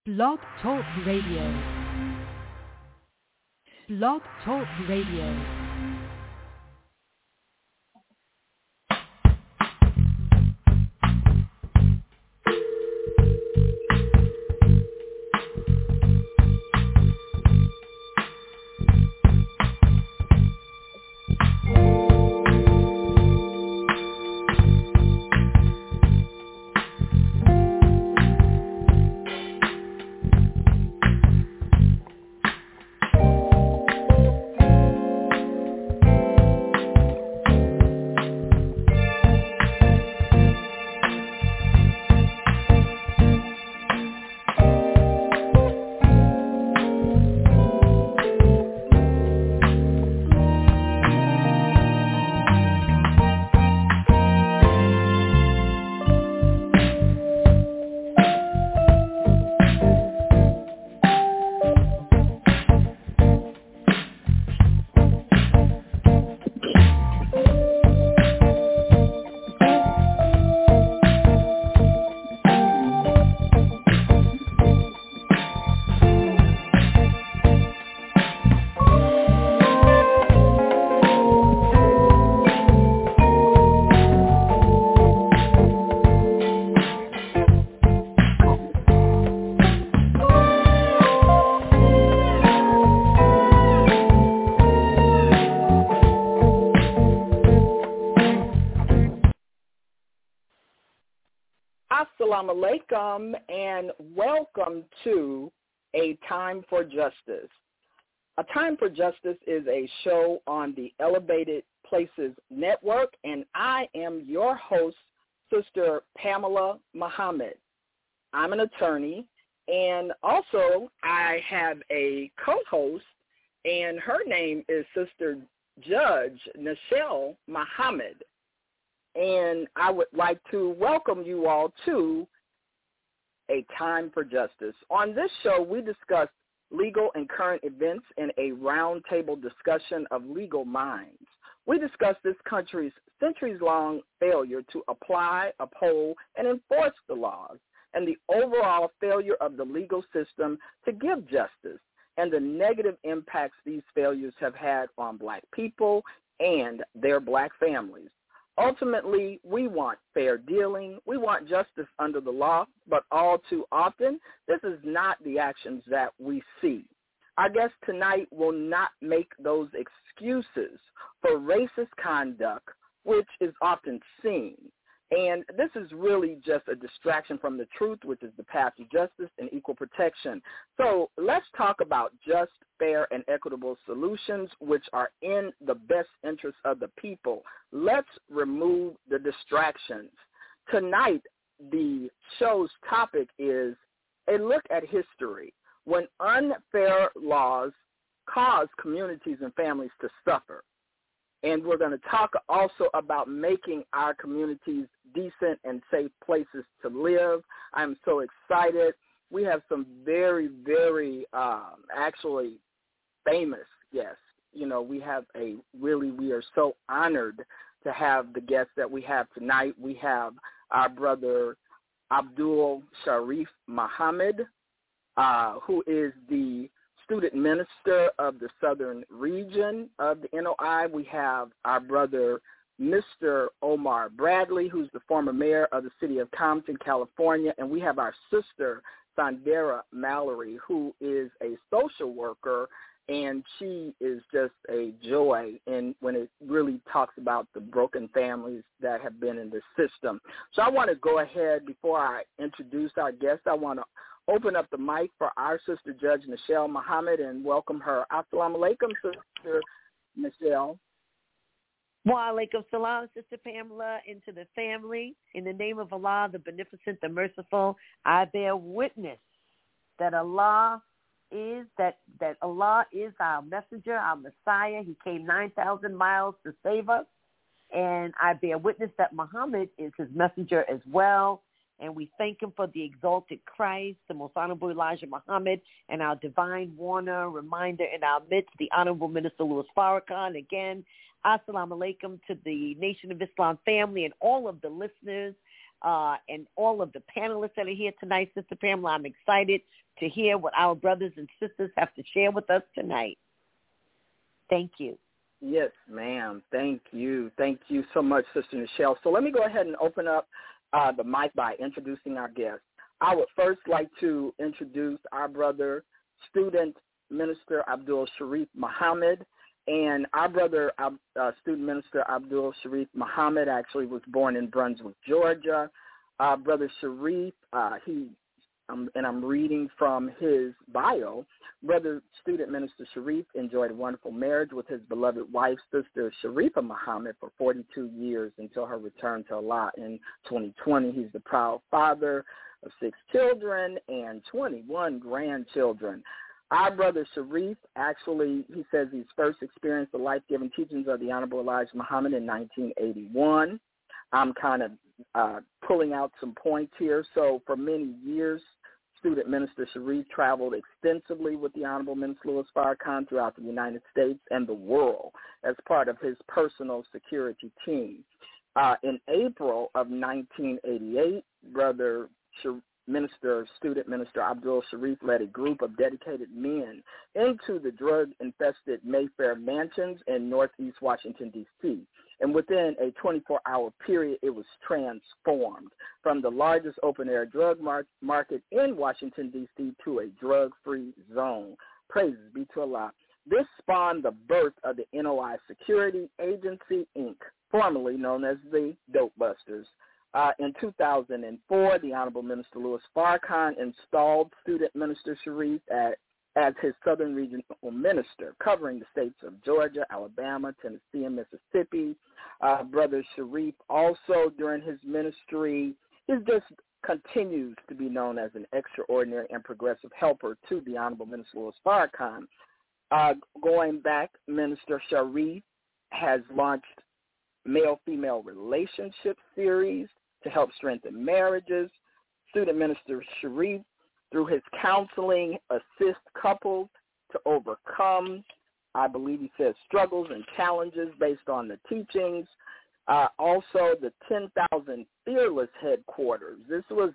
Blog Talk Radio. Blog Talk Radio. Assalamu alaikum and welcome to A Time for Justice. A Time for Justice is a show on the Elevated Places Network, and I am your host, Sister Pamela Muhammad. I'm an attorney, and also I have a co-host, and her name is Sister Judge Nichelle Muhammad. And I would like to welcome you all to A Time for Justice. On this show, we discuss legal and current events in a roundtable discussion of legal minds. We discuss this country's centuries-long failure to apply, uphold, and enforce the laws, and the overall failure of the legal system to give justice, and the negative impacts these failures have had on Black people and their Black families. Ultimately, we want fair dealing. We want justice under the law, but all too often, this is not the actions that we see. Our guest tonight will not make those excuses for racist conduct, which is often seen. And this is really just a distraction from the truth, which is the path to justice and equal protection. So let's talk about just, fair, and equitable solutions, which are in the best interest of the people. Let's remove the distractions. Tonight, the show's topic is a look at history when unfair laws cause communities and families to suffer. And we're going to talk also about making our communities decent and safe places to live. I'm so excited. We have some very, very actually famous guests. You know, we are so honored to have the guests that we have tonight. We have our brother Abdul Sharif Muhammad, who is the student minister of the southern region of the NOI. We have our brother, Mr. Omar Bradley, who's the former mayor of the city of Compton, California. And we have our sister, Sandera Mallory, who is a social worker, and she is just a joy when it really talks about the broken families that have been in the system. So I want to go ahead, before I introduce our guest, I want to open up the mic for our sister Judge Nichelle Muhammad and welcome her. Assalamu alaikum, Sister Nichelle. Wa alaikum salam, Sister Pamela, into the family. In the name of Allah, the beneficent, the merciful, I bear witness that Allah is Allah is our messenger, our Messiah. He came 9,000 miles to save us. And I bear witness that Muhammad is his messenger as well. And we thank him for the exalted Christ, the most honorable Elijah Muhammad, and our divine warner, reminder in our midst, the honorable Minister Louis Farrakhan. Again, assalamu alaikum to the Nation of Islam family and all of the listeners. and all of the panelists that are here tonight, Sister Pamela. I'm excited to hear what our brothers and sisters have to share with us tonight. Thank you. Yes, ma'am. Thank you. Thank you so much, Sister Nichelle. So let me go ahead and open up the mic by introducing our guest. I would first like to introduce our brother, student minister Abdul Sharif Muhammad. And our brother, student minister Abdul Sharif Muhammad, actually was born in Brunswick, Georgia. Brother Sharif, and I'm reading from his bio, Brother Student Minister Sharif enjoyed a wonderful marriage with his beloved wife, Sister Sharifa Muhammad, for 42 years until her return to Allah in 2020. He's the proud father of 6 children and 21 grandchildren. Our brother Sharif, actually, he says he's first experienced the life-giving teachings of the Honorable Elijah Muhammad in 1981. I'm kind of pulling out some points here. So for many years, Student Minister Sharif traveled extensively with the Honorable Minister Louis Farrakhan throughout the United States and the world as part of his personal security team. In April of 1988, Brother Student Minister Abdul Sharif led a group of dedicated men into the drug-infested Mayfair mansions in northeast Washington, D.C., and within a 24-hour period, it was transformed from the largest open-air drug market in Washington, D.C. to a drug-free zone. Praises be to Allah. This spawned the birth of the NOI Security Agency, Inc., formerly known as the Dope Busters. In 2004, the Honorable Minister Louis Farrakhan installed Student Minister Sharif as his Southern Regional Minister, covering the states of Georgia, Alabama, Tennessee, and Mississippi. Brother Sharif also, during his ministry, he just continues to be known as an extraordinary and progressive helper to the Honorable Minister Louis Farrakhan. Going back, Minister Sharif has launched male-female relationship series to help strengthen marriages. Student Minister Sharif, through his counseling, assists couples to overcome, I believe he says, struggles and challenges based on the teachings. Also, the 10,000 Fearless Headquarters. This was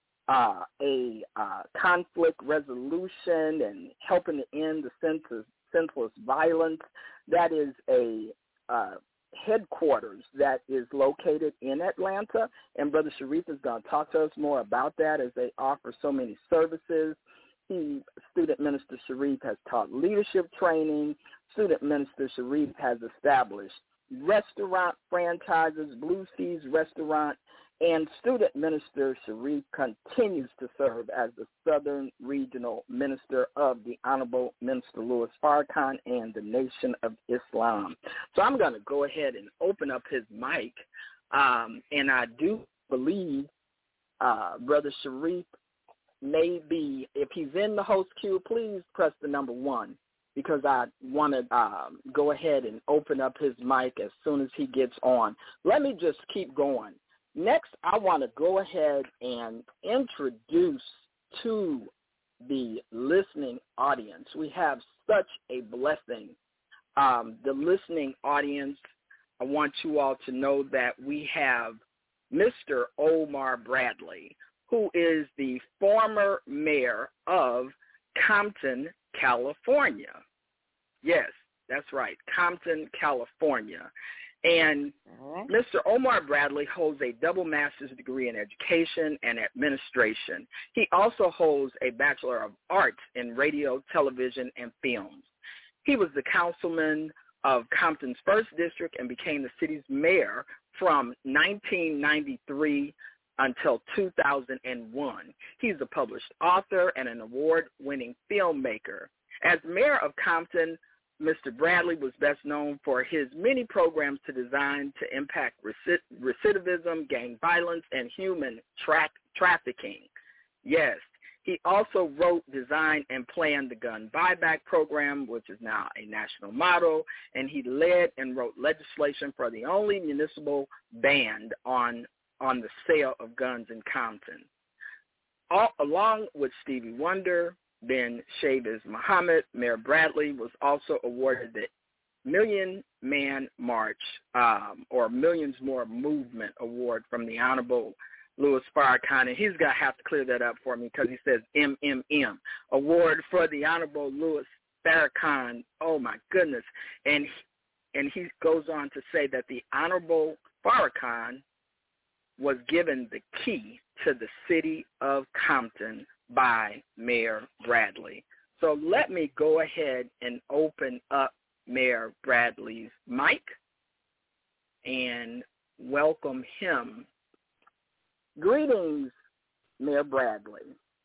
a conflict resolution and helping to end the senseless violence. That is a headquarters that is located in Atlanta, and Brother Sharif is going to talk to us more about that as they offer so many services. Student Minister Sharif has taught leadership training. Student Minister Sharif has established restaurant franchises, Blue Seas Restaurant, and Student Minister Sharif continues to serve as the Southern Regional Minister of the Honorable Minister Louis Farrakhan and the Nation of Islam. So I'm going to go ahead and open up his mic, and I do believe Brother Sharif may be, if he's in the host queue, please press the number 1, because I want to go ahead and open up his mic as soon as he gets on. Let me just keep going. Next, I want to go ahead and introduce to the listening audience. We have such a blessing. The listening audience, I want you all to know that we have Mr. Omar Bradley, who is the former mayor of Compton, California. Yes, that's right, Compton, California. And Mr. Omar Bradley holds a double master's degree in education and administration. He also holds a Bachelor of Arts in radio, television, and films. He was the councilman of Compton's 1st District and became the city's mayor from 1993 until 2001. He's a published author and an award-winning filmmaker. As mayor of Compton, Mr. Bradley was best known for his many programs designed to impact recidivism, gang violence, and human trafficking. Yes, he also wrote, designed, and planned the gun buyback program, which is now a national motto, and he led and wrote legislation for the only municipal ban on the sale of guns in Compton. Along with Stevie Wonder, Ben Shavis Muhammad, Mayor Bradley was also awarded the Million Man March or Millions More Movement Award from the Honorable Louis Farrakhan, and he's going to have to clear that up for me because he says MMM, Award for the Honorable Louis Farrakhan. Oh, my goodness. And he goes on to say that the Honorable Farrakhan was given the key to the city of Compton by Mayor Bradley. So let me go ahead and open up Mayor Bradley's mic and welcome him. Greetings, Mayor Bradley.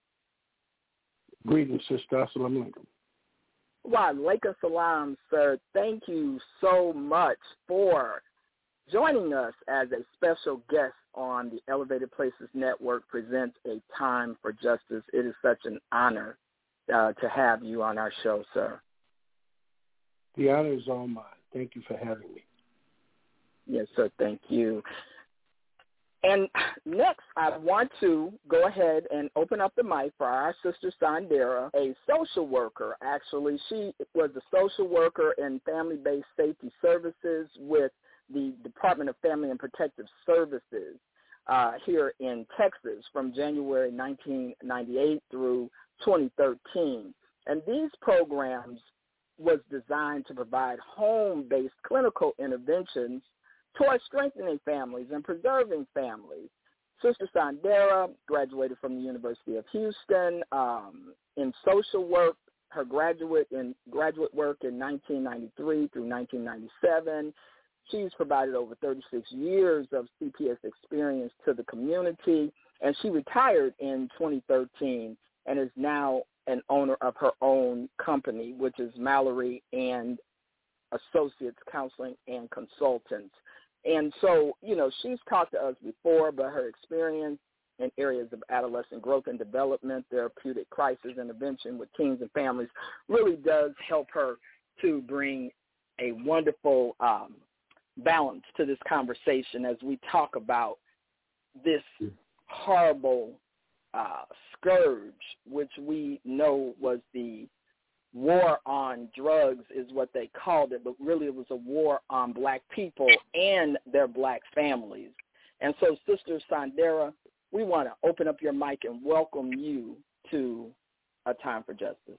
Greetings, Sister. Assalamu alaikum. Wa alaikum salam, sir. Thank you so much for joining us as a special guest on the Elevated Places Network presents A Time for Justice. It is such an honor to have you on our show, sir. The honor is all mine. Thank you for having me. Yes, sir. Thank you. And next, I want to go ahead and open up the mic for our sister Sandera, a social worker. Actually, she was a social worker in family-based safety services with the Department of Family and Protective Services here in Texas from January 1998 through 2013. And these programs was designed to provide home-based clinical interventions towards strengthening families and preserving families. Sister Sandera graduated from the University of Houston in social work, her graduate work in 1993 through 1997. She's provided over 36 years of CPS experience to the community, and she retired in 2013 and is now an owner of her own company, which is Mallory and Associates Counseling and Consultants. And so, she's talked to us before, but her experience in areas of adolescent growth and development, therapeutic crisis intervention with teens and families really does help her to bring a wonderful balance to this conversation as we talk about this horrible scourge, which we know was the war on drugs is what they called it, but really it was a war on black people and their black families. And so, Sister Sandera, we want to open up your mic and welcome you to A Time for Justice.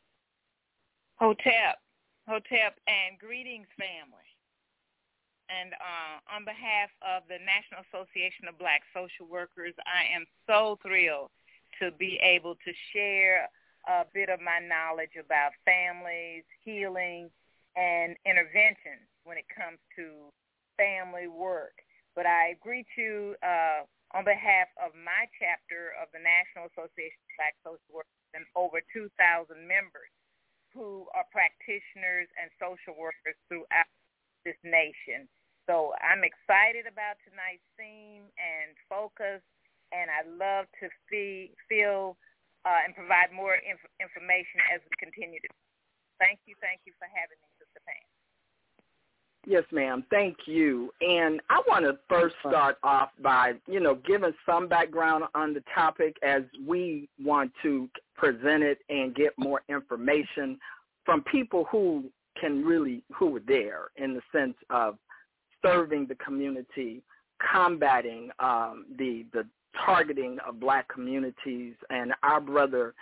Hotep, and greetings, family. And on behalf of the National Association of Black Social Workers, I am so thrilled to be able to share a bit of my knowledge about families, healing, and interventions when it comes to family work. But I agree to, on behalf of my chapter of the National Association of Black Social Workers and over 2,000 members who are practitioners and social workers throughout this nation. So I'm excited about tonight's theme and focus, and I'd love to feel and provide more information as we continue to. Thank you for having me, Sister Pam. Yes, ma'am. Thank you. And I want to first start off by, giving some background on the topic as we want to present it and get more information from people who were there in the sense of serving the community, combating the targeting of black communities. And our brother,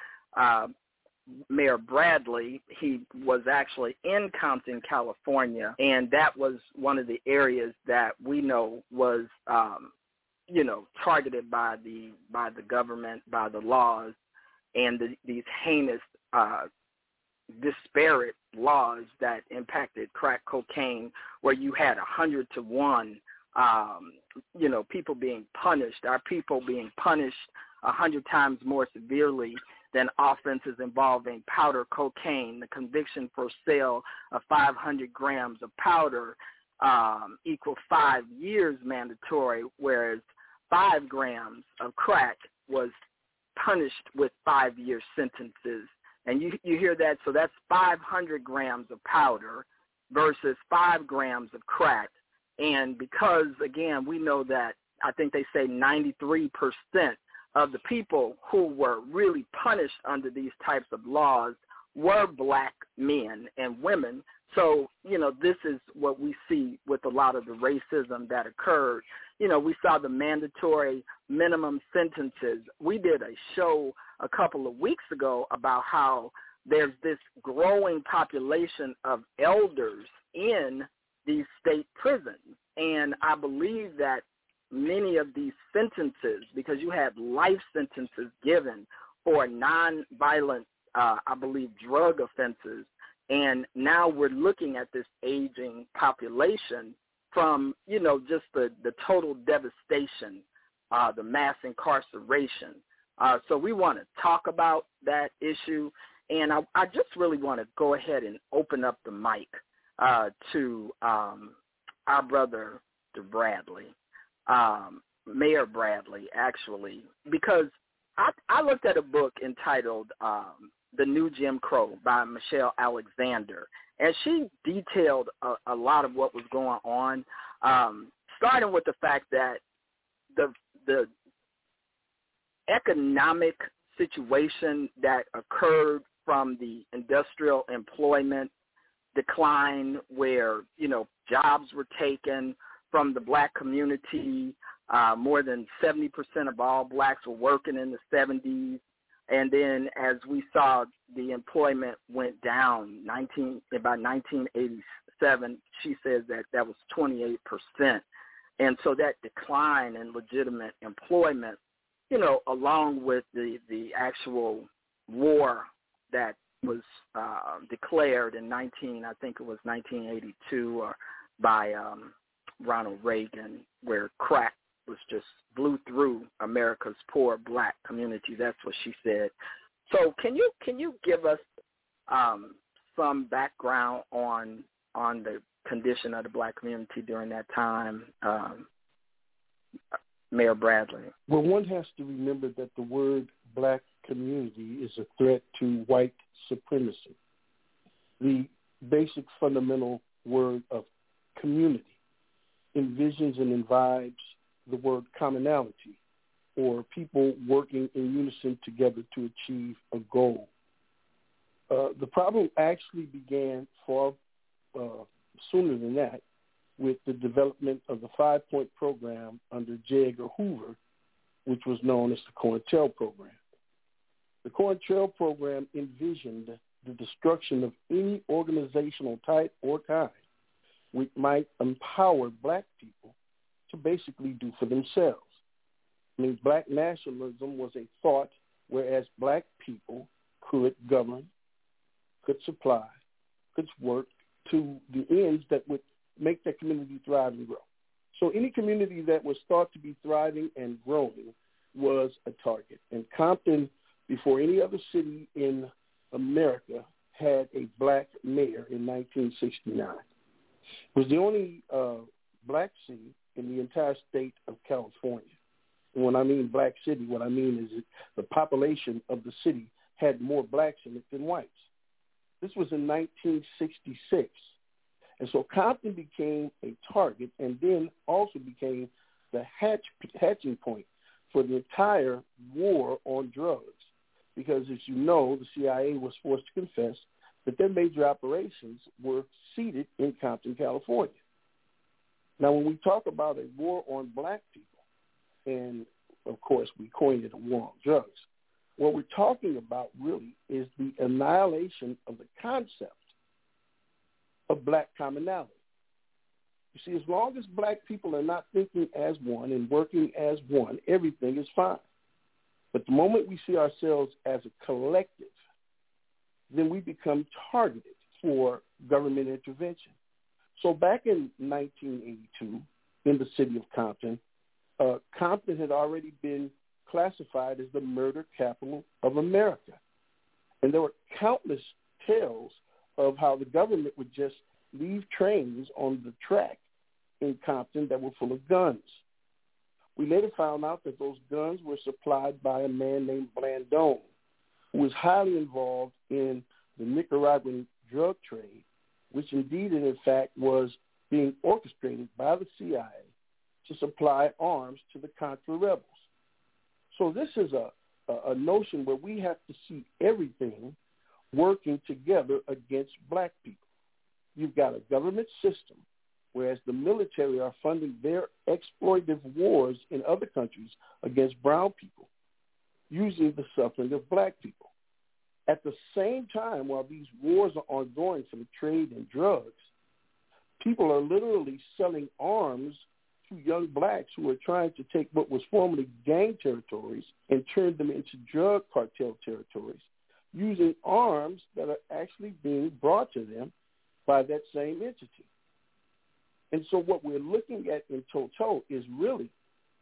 Mayor Bradley, he was actually in Compton, California, and that was one of the areas that we know was, targeted by the government, by the laws, and these heinous, disparate laws that impacted crack cocaine, where you had 100 to 1. People being punished, our people being punished 100 times more severely than offenses involving powder cocaine. The conviction for sale of 500 grams of powder equals 5 years mandatory, whereas 5 grams of crack was punished with 5-year sentences. And you hear that? So that's 500 grams of powder versus 5 grams of crack. And because, again, we know that I think they say 93% of the people who were really punished under these types of laws were black men and women. So, this is what we see with a lot of the racism that occurred. we saw the mandatory minimum sentences. We did a show a couple of weeks ago about how there's this growing population of elders in these state prisons. And I believe that many of these sentences, because you had life sentences given for nonviolent, I believe, drug offenses, and now we're looking at this aging population from, just the total devastation, the mass incarceration. So we want to talk about that issue, and I just really want to go ahead and open up the mic to our brother Bradley, Mayor Bradley, actually, because I looked at a book entitled The New Jim Crow by Michelle Alexander, and she detailed a lot of what was going on, starting with the fact that the economic situation that occurred from the industrial employment decline, where, jobs were taken from the black community. More than 70% of all blacks were working in the 70s. And then as we saw, the employment went down about 1987. She says that was 28%. And so that decline in legitimate employment, along with the actual war that was declared in 1982 by Ronald Reagan, where crack was just blew through America's poor black community. That's what she said. So can you give us some background on the condition of the black community during that time, Mayor Bradley? Well, one has to remember that the word black community is a threat to white supremacy. The basic fundamental word of community envisions and imbibes the word commonality, or people working in unison together to achieve a goal. The problem actually began far sooner than that, with the development of the 5-point program under J. Edgar Hoover, which was known as the COINTEL program. The COINTEL program envisioned the destruction of any organizational type or kind which might empower black people to basically do for themselves. I mean, black nationalism was a thought, whereas black people could govern, could supply, could work to the ends that would make that community thrive and grow. So any community that was thought to be thriving and growing was a target. And Compton, before any other city in America, had a black mayor in 1969. It was the only black city in the entire state of California. And when I mean black city, what I mean is that the population of the city had more blacks in it than whites. This was in 1966. And so Compton became a target, and then also became the hatching point for the entire war on drugs. Because, as you know, the CIA was forced to confess that their major operations were seated in Compton, California. Now, when we talk about a war on black people, and, of course, we coined it a war on drugs, what we're talking about really is the annihilation of the concept of black commonality. You see, as long as black people are not thinking as one and working as one, everything is fine. But the moment we see ourselves as a collective, then we become targeted for government intervention. So back in 1982, in the city of Compton, Compton had already been classified as the murder capital of America. And there were countless tales of how the government would just leave trains on the track in Compton that were full of guns. We later found out that those guns were supplied by a man named Blandón, who was highly involved in the Nicaraguan drug trade, which indeed and in fact was being orchestrated by the CIA to supply arms to the Contra rebels. So this is a notion where we have to see everything working together against black people. You've got a government system whereas the military are funding their exploitative wars in other countries against brown people, using the suffering of black people. At the same time, while these wars are ongoing for the trade in drugs, people are literally selling arms to young blacks who are trying to take what was formerly gang territories and turn them into drug cartel territories, using arms that are actually being brought to them by that same entity. And so what we're looking at in toto is really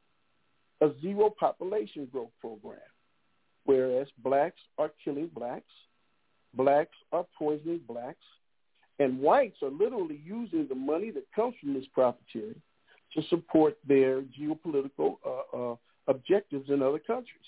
a zero population growth program, whereas blacks are killing blacks, blacks are poisoning blacks, and whites are literally using the money that comes from this profiteering to support their geopolitical objectives in other countries.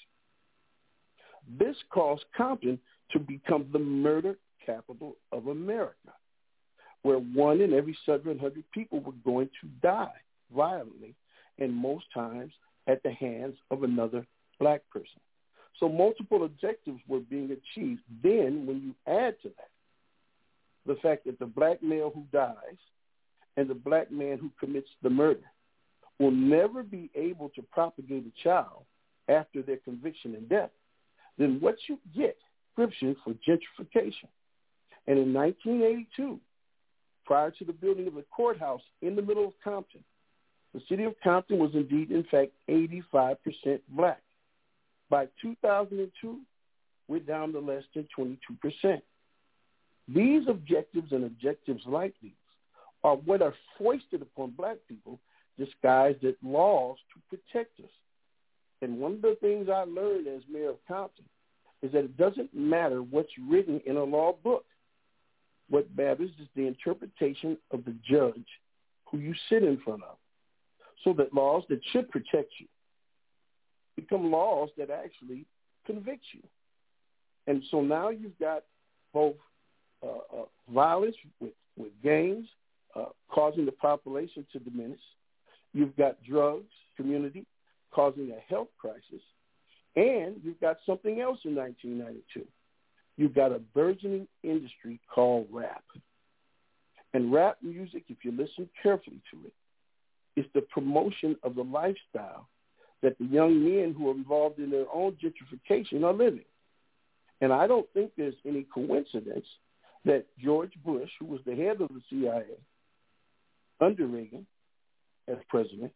This caused Compton to become the murder capital of America, where 1 in every 700 people were going to die violently, and most times at the hands of another black person. So multiple objectives were being achieved. Then when you add to that the fact that the black male who dies and the black man who commits the murder will never be able to propagate a child after their conviction and death, then what you get prescription for gentrification. And in 1982, prior to the building of the courthouse in the middle of Compton, the city of Compton was indeed, in fact, 85% black. By 2002, we're down to less than 22%. These objectives and objectives like these are what are foisted upon black people, disguised as laws to protect us. And one of the things I learned as mayor of Compton is that it doesn't matter what's written in a law book. What matters is the interpretation of the judge who you sit in front of, so that laws that should protect you become laws that actually convict you. And so now you've got both violence with gangs causing the population to diminish. You've got drugs, community, causing a health crisis. And you've got something else in 1992. You've got a burgeoning industry called rap. And rap music, if you listen carefully to it, is the promotion of the lifestyle that the young men who are involved in their own gentrification are living. And I don't think there's any coincidence that George Bush, who was the head of the CIA under Reagan as president,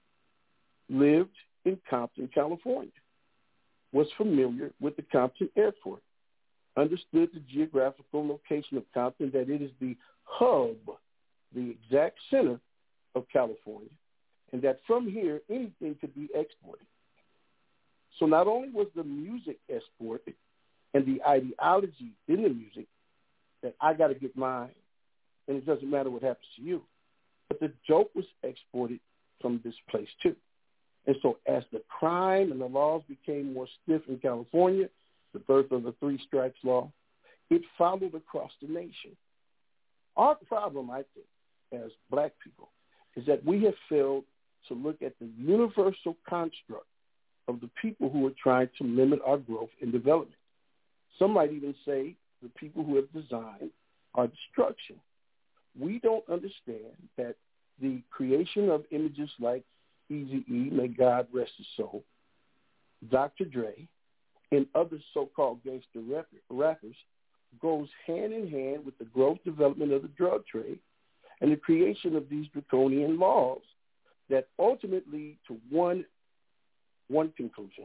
lived in Compton, California, was familiar with the Compton airport, understood the geographical location of Compton, that it is the hub, the exact center of California, and that from here, anything could be exported. So not only was the music exported and the ideology in the music that I got to get mine, and it doesn't matter what happens to you, but the joke was exported from this place too. And so as the crime and the laws became more stiff in California, the birth of the 3 strikes law, it followed across the nation. Our problem, I think, as black people, is that we have failed to look at the universal construct of the people who are trying to limit our growth and development. Some might even say the people who have designed our destruction. We don't understand that the creation of images like Eazy-E, may God rest his soul, Dr. Dre, and other so-called gangster rappers goes hand in hand with the growth development of the drug trade and the creation of these draconian laws that ultimately lead to one conclusion.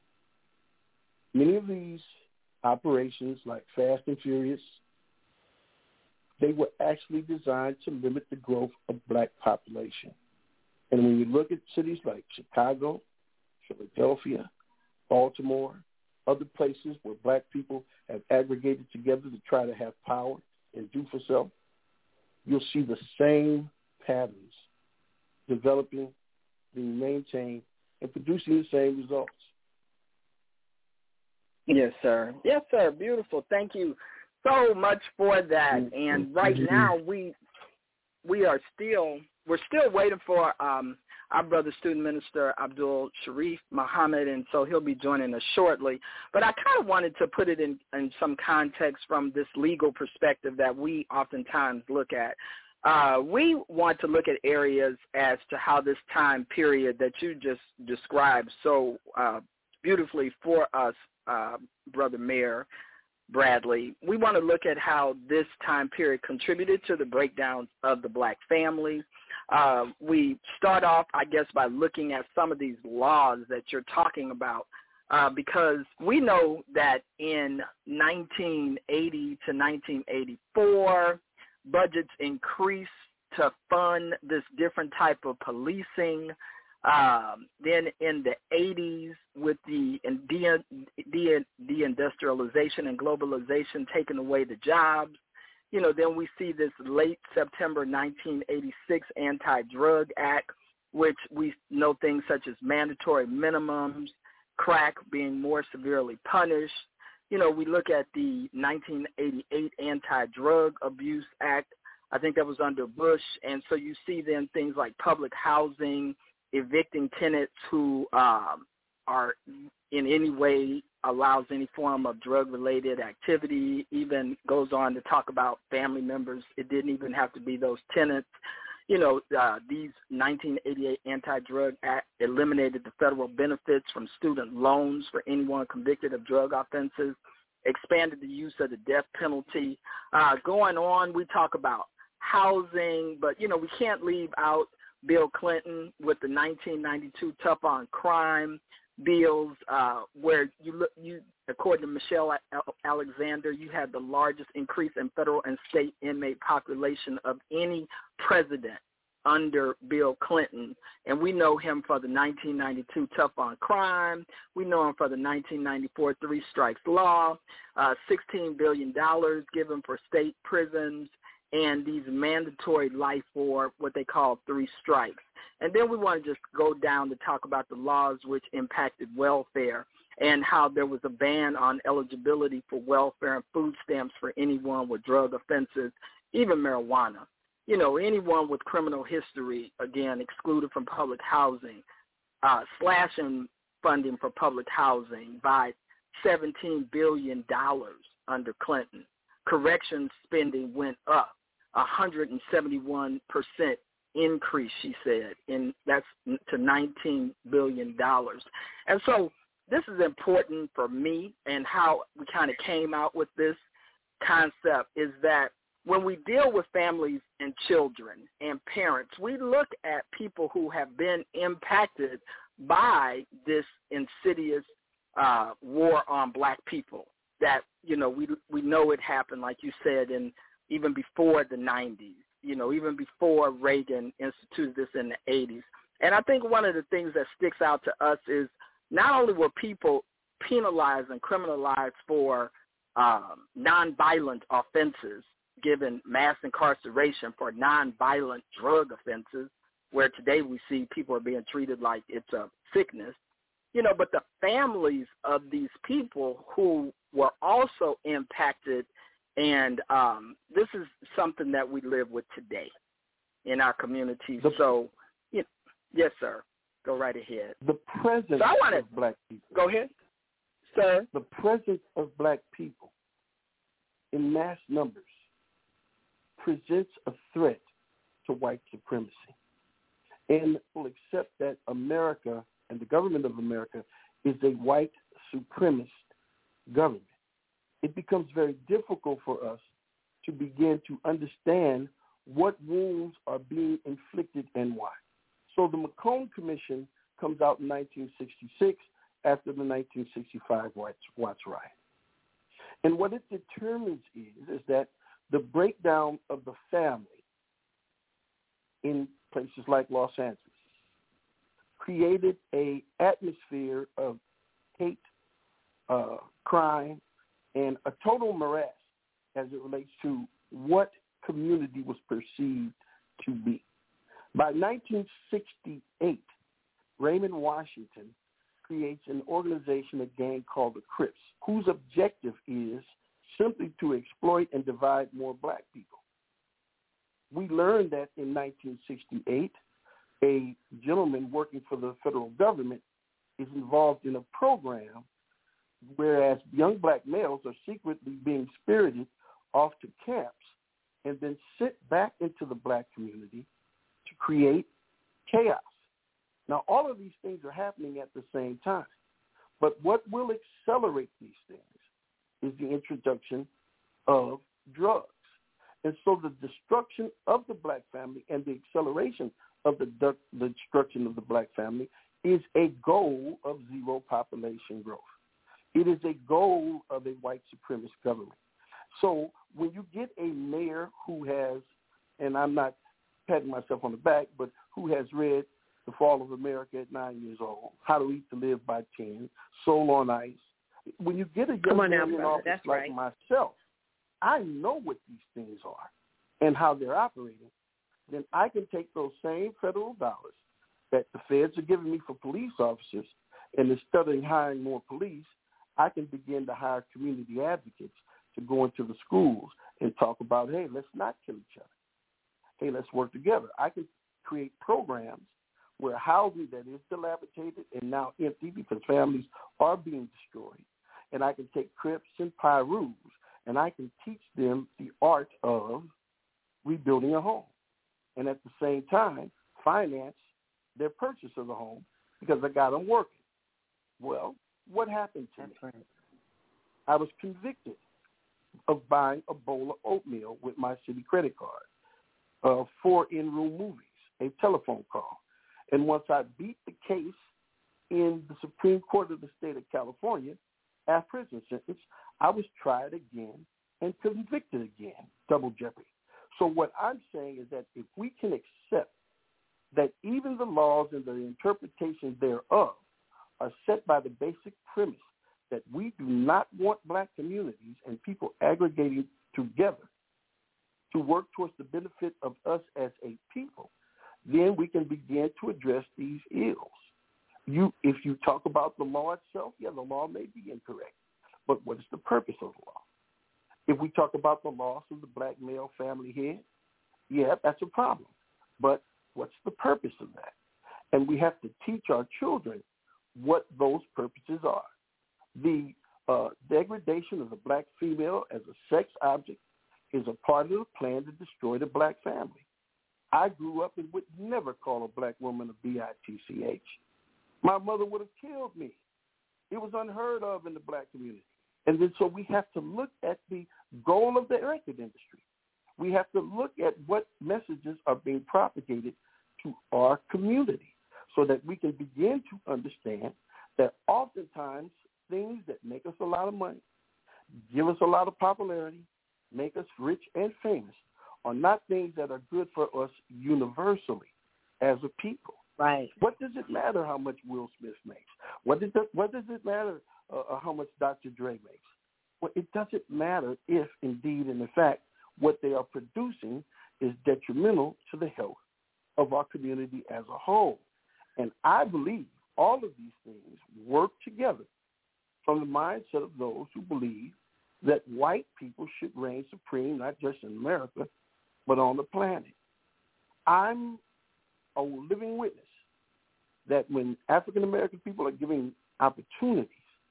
Many of these operations, like Fast and Furious, they were actually designed to limit the growth of black population. And when you look at cities like Chicago, Philadelphia, Baltimore, other places where black people have aggregated together to try to have power and do for self, you'll see the same patterns developing, being maintained, and producing the same results. Yes, sir. Yes, sir. Beautiful. Thank you so much for that. And right now we're still waiting for our brother student minister Abdul Sharif Muhammad, and so he'll be joining us shortly. But I kind of wanted to put it in some context from this legal perspective that we oftentimes look at. We want to look at areas as to how this time period that you just described so beautifully for us, Brother Mayor Bradley. We want to look at how this time period contributed to the breakdown of the black family. We start off, I guess, by looking at some of these laws that you're talking about, because we know that in 1980 to 1984, budgets increased to fund this different type of policing. Then in the 80s, with the deindustrialization and globalization taking away the jobs, then we see this late September 1986 Anti-Drug Act, which we know things such as mandatory minimums, crack being more severely punished. We look at the 1988 Anti-Drug Abuse Act. I think that was under Bush. And so you see then things like public housing, evicting tenants who are in any way allows any form of drug-related activity, even goes on to talk about family members. It didn't even have to be those tenants. These 1988 Anti-Drug Act eliminated the federal benefits from student loans for anyone convicted of drug offenses, expanded the use of the death penalty. Going on, we talk about housing, but, we can't leave out Bill Clinton with the 1992 Tough on Crime bills, where you, according to Michelle Alexander, you had the largest increase in federal and state inmate population of any president under Bill Clinton. And we know him for the 1992 Tough on Crime. We know him for the 1994 Three Strikes Law, $16 billion given for state prisons, and these mandatory life for what they call 3 strikes. And then we want to just go down to talk about the laws which impacted welfare and how there was a ban on eligibility for welfare and food stamps for anyone with drug offenses, even marijuana. Anyone with criminal history, again, excluded from public housing, slashing funding for public housing by $17 billion under Clinton. Corrections spending went up 171% increase, she said, and that's to $19 billion. And so this is important for me, and how we kind of came out with this concept is that when we deal with families and children and parents, we look at people who have been impacted by this insidious war on black people that, we know it happened, like you said, and even before the 90s, even before Reagan instituted this in the 80s. And I think one of the things that sticks out to us is not only were people penalized and criminalized for nonviolent offenses, given mass incarceration for nonviolent drug offenses, where today we see people are being treated like it's a sickness, but the families of these people who were also impacted, and this is something that we live with today in our communities. So, yes, sir. Go right ahead. The presence of black people. Go ahead, sir. The presence of black people in mass numbers presents a threat to white supremacy. And will accept that America and the government of America is a white supremacist government. It becomes very difficult for us to begin to understand what wounds are being inflicted and why. So the McCone Commission comes out in 1966 after the 1965 Watts riot. And what it determines is that the breakdown of the family in places like Los Angeles created an atmosphere of hate, crime, and a total morass as it relates to what community was perceived to be. By 1968, Raymond Washington creates an organization, a gang called the Crips, whose objective is simply to exploit and divide more black people. We learned that in 1968, a gentleman working for the federal government is involved in a program whereas young black males are secretly being spirited off to camps, and then sent back into the black community to create chaos. Now, all of these things are happening at the same time. But what will accelerate these things is the introduction of drugs. And so the destruction of the black family and the acceleration of the destruction of the black family is a goal of zero population growth. It is a goal of a white supremacist government. So when you get a mayor who has, and I'm not patting myself on the back, but who has read The Fall of America at 9 years old, How to Eat to Live by 10, Soul on Ice. When you get a young man in office like myself, I know what these things are and how they're operating. Then I can take those same federal dollars that the feds are giving me for police officers, and instead of hiring more police, I can begin to hire community advocates to go into the schools and talk about, hey, let's not kill each other. Hey, let's work together. I can create programs where housing that is dilapidated and now empty because families are being destroyed, and I can take Crips and Pyrus, and I can teach them the art of rebuilding a home, and at the same time finance their purchase of the home because I got them working. Well, what happened to me? Right. I was convicted of buying a bowl of oatmeal with my city credit card for in-room movies, a telephone call. And once I beat the case in the Supreme Court of the state of California, after prison sentence, I was tried again and convicted again, double jeopardy. So what I'm saying is that if we can accept that even the laws and the interpretation thereof are set by the basic premise that we do not want black communities and people aggregating together to work towards the benefit of us as a people, then we can begin to address these ills. If you talk about the law itself, yeah, the law may be incorrect, but what is the purpose of the law? If we talk about the loss of the black male family head, yeah, that's a problem. But what's the purpose of that? And we have to teach our children what those purposes are. The degradation of the black female as a sex object is a part of the plan to destroy the black family. I grew up and would never call a black woman a bitch. My mother would have killed me. It was unheard of in the black community. And then so we have to look at the goal of the record industry. We have to look at what messages are being propagated to our community so that we can begin to understand that oftentimes things that make us a lot of money, give us a lot of popularity, make us rich and famous are not things that are good for us universally as a people. Right. What does it matter how much Will Smith makes? What does it matter how much Dr. Dre makes? Well, it doesn't matter if, indeed, and in fact, what they are producing is detrimental to the health of our community as a whole. And I believe all of these things work together from the mindset of those who believe that white people should reign supreme, not just in America, but on the planet. I'm a living witness that when African-American people are given opportunities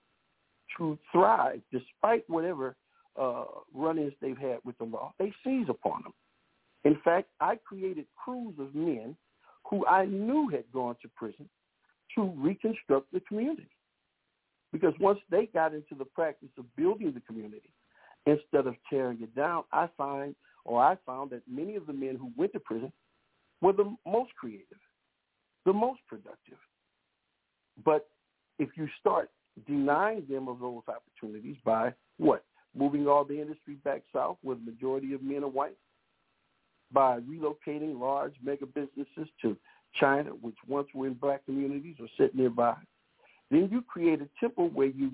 to thrive, despite whatever run-ins they've had with the law, they seize upon them. In fact, I created crews of men who I knew had gone to prison to reconstruct the community. Because once they got into the practice of building the community instead of tearing it down, I found that many of the men who went to prison were the most creative, the most productive. But if you start denying them of those opportunities by what? Moving all the industry back south where the majority of men are white, by relocating large mega businesses to China, which once were in black communities or sit nearby, then you create a temple where you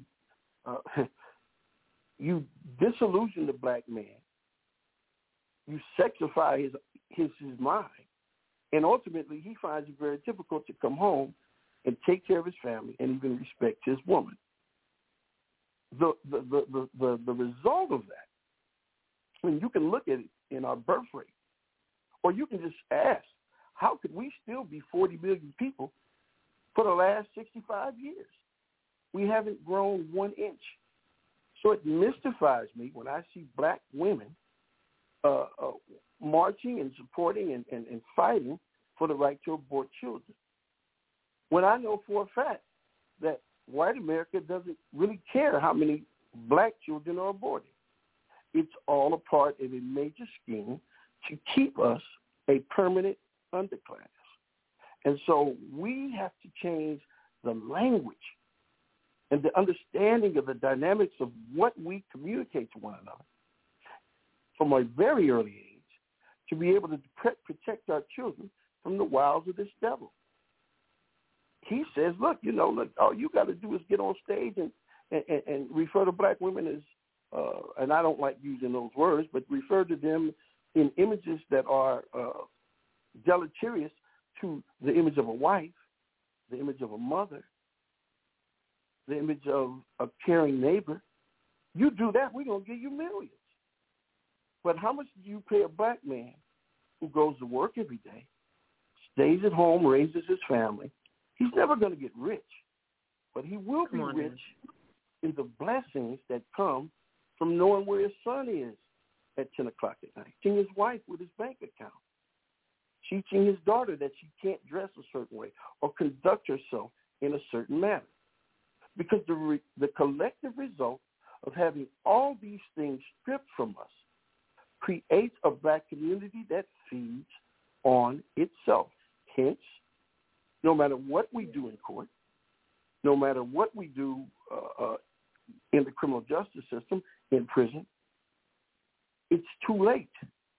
you disillusion the black man, you sexify his mind, and ultimately he finds it very difficult to come home and take care of his family and even respect his woman. The result of that, when you can look at it in our birth rate, or you can just ask, how could we still be 40 million people for the last 65 years? We haven't grown 1 inch. So it mystifies me when I see black women marching and supporting and fighting for the right to abort children. When I know for a fact that white America doesn't really care how many black children are aborted. It's all a part of a major scheme to keep us a permanent underclass. And so we have to change the language and the understanding of the dynamics of what we communicate to one another from a very early age to be able to protect our children from the wiles of this devil. He says, look, all you got to do is get on stage and refer to black women as, and I don't like using those words, but refer to them in images that are deleterious to the image of a wife, the image of a mother, the image of a caring neighbor. You do that, we're going to give you millions. But how much do you pay a black man who goes to work every day, stays at home, raises his family? He's never going to get rich, but he will be rich in the blessings that come from knowing where his son is at 10 o'clock at night, teaching his wife with his bank account, teaching his daughter that she can't dress a certain way or conduct herself in a certain manner. Because the collective result of having all these things stripped from us creates a black community that feeds on itself. Hence, no matter what we do in court, no matter what we do in the criminal justice system, in prison, it's too late.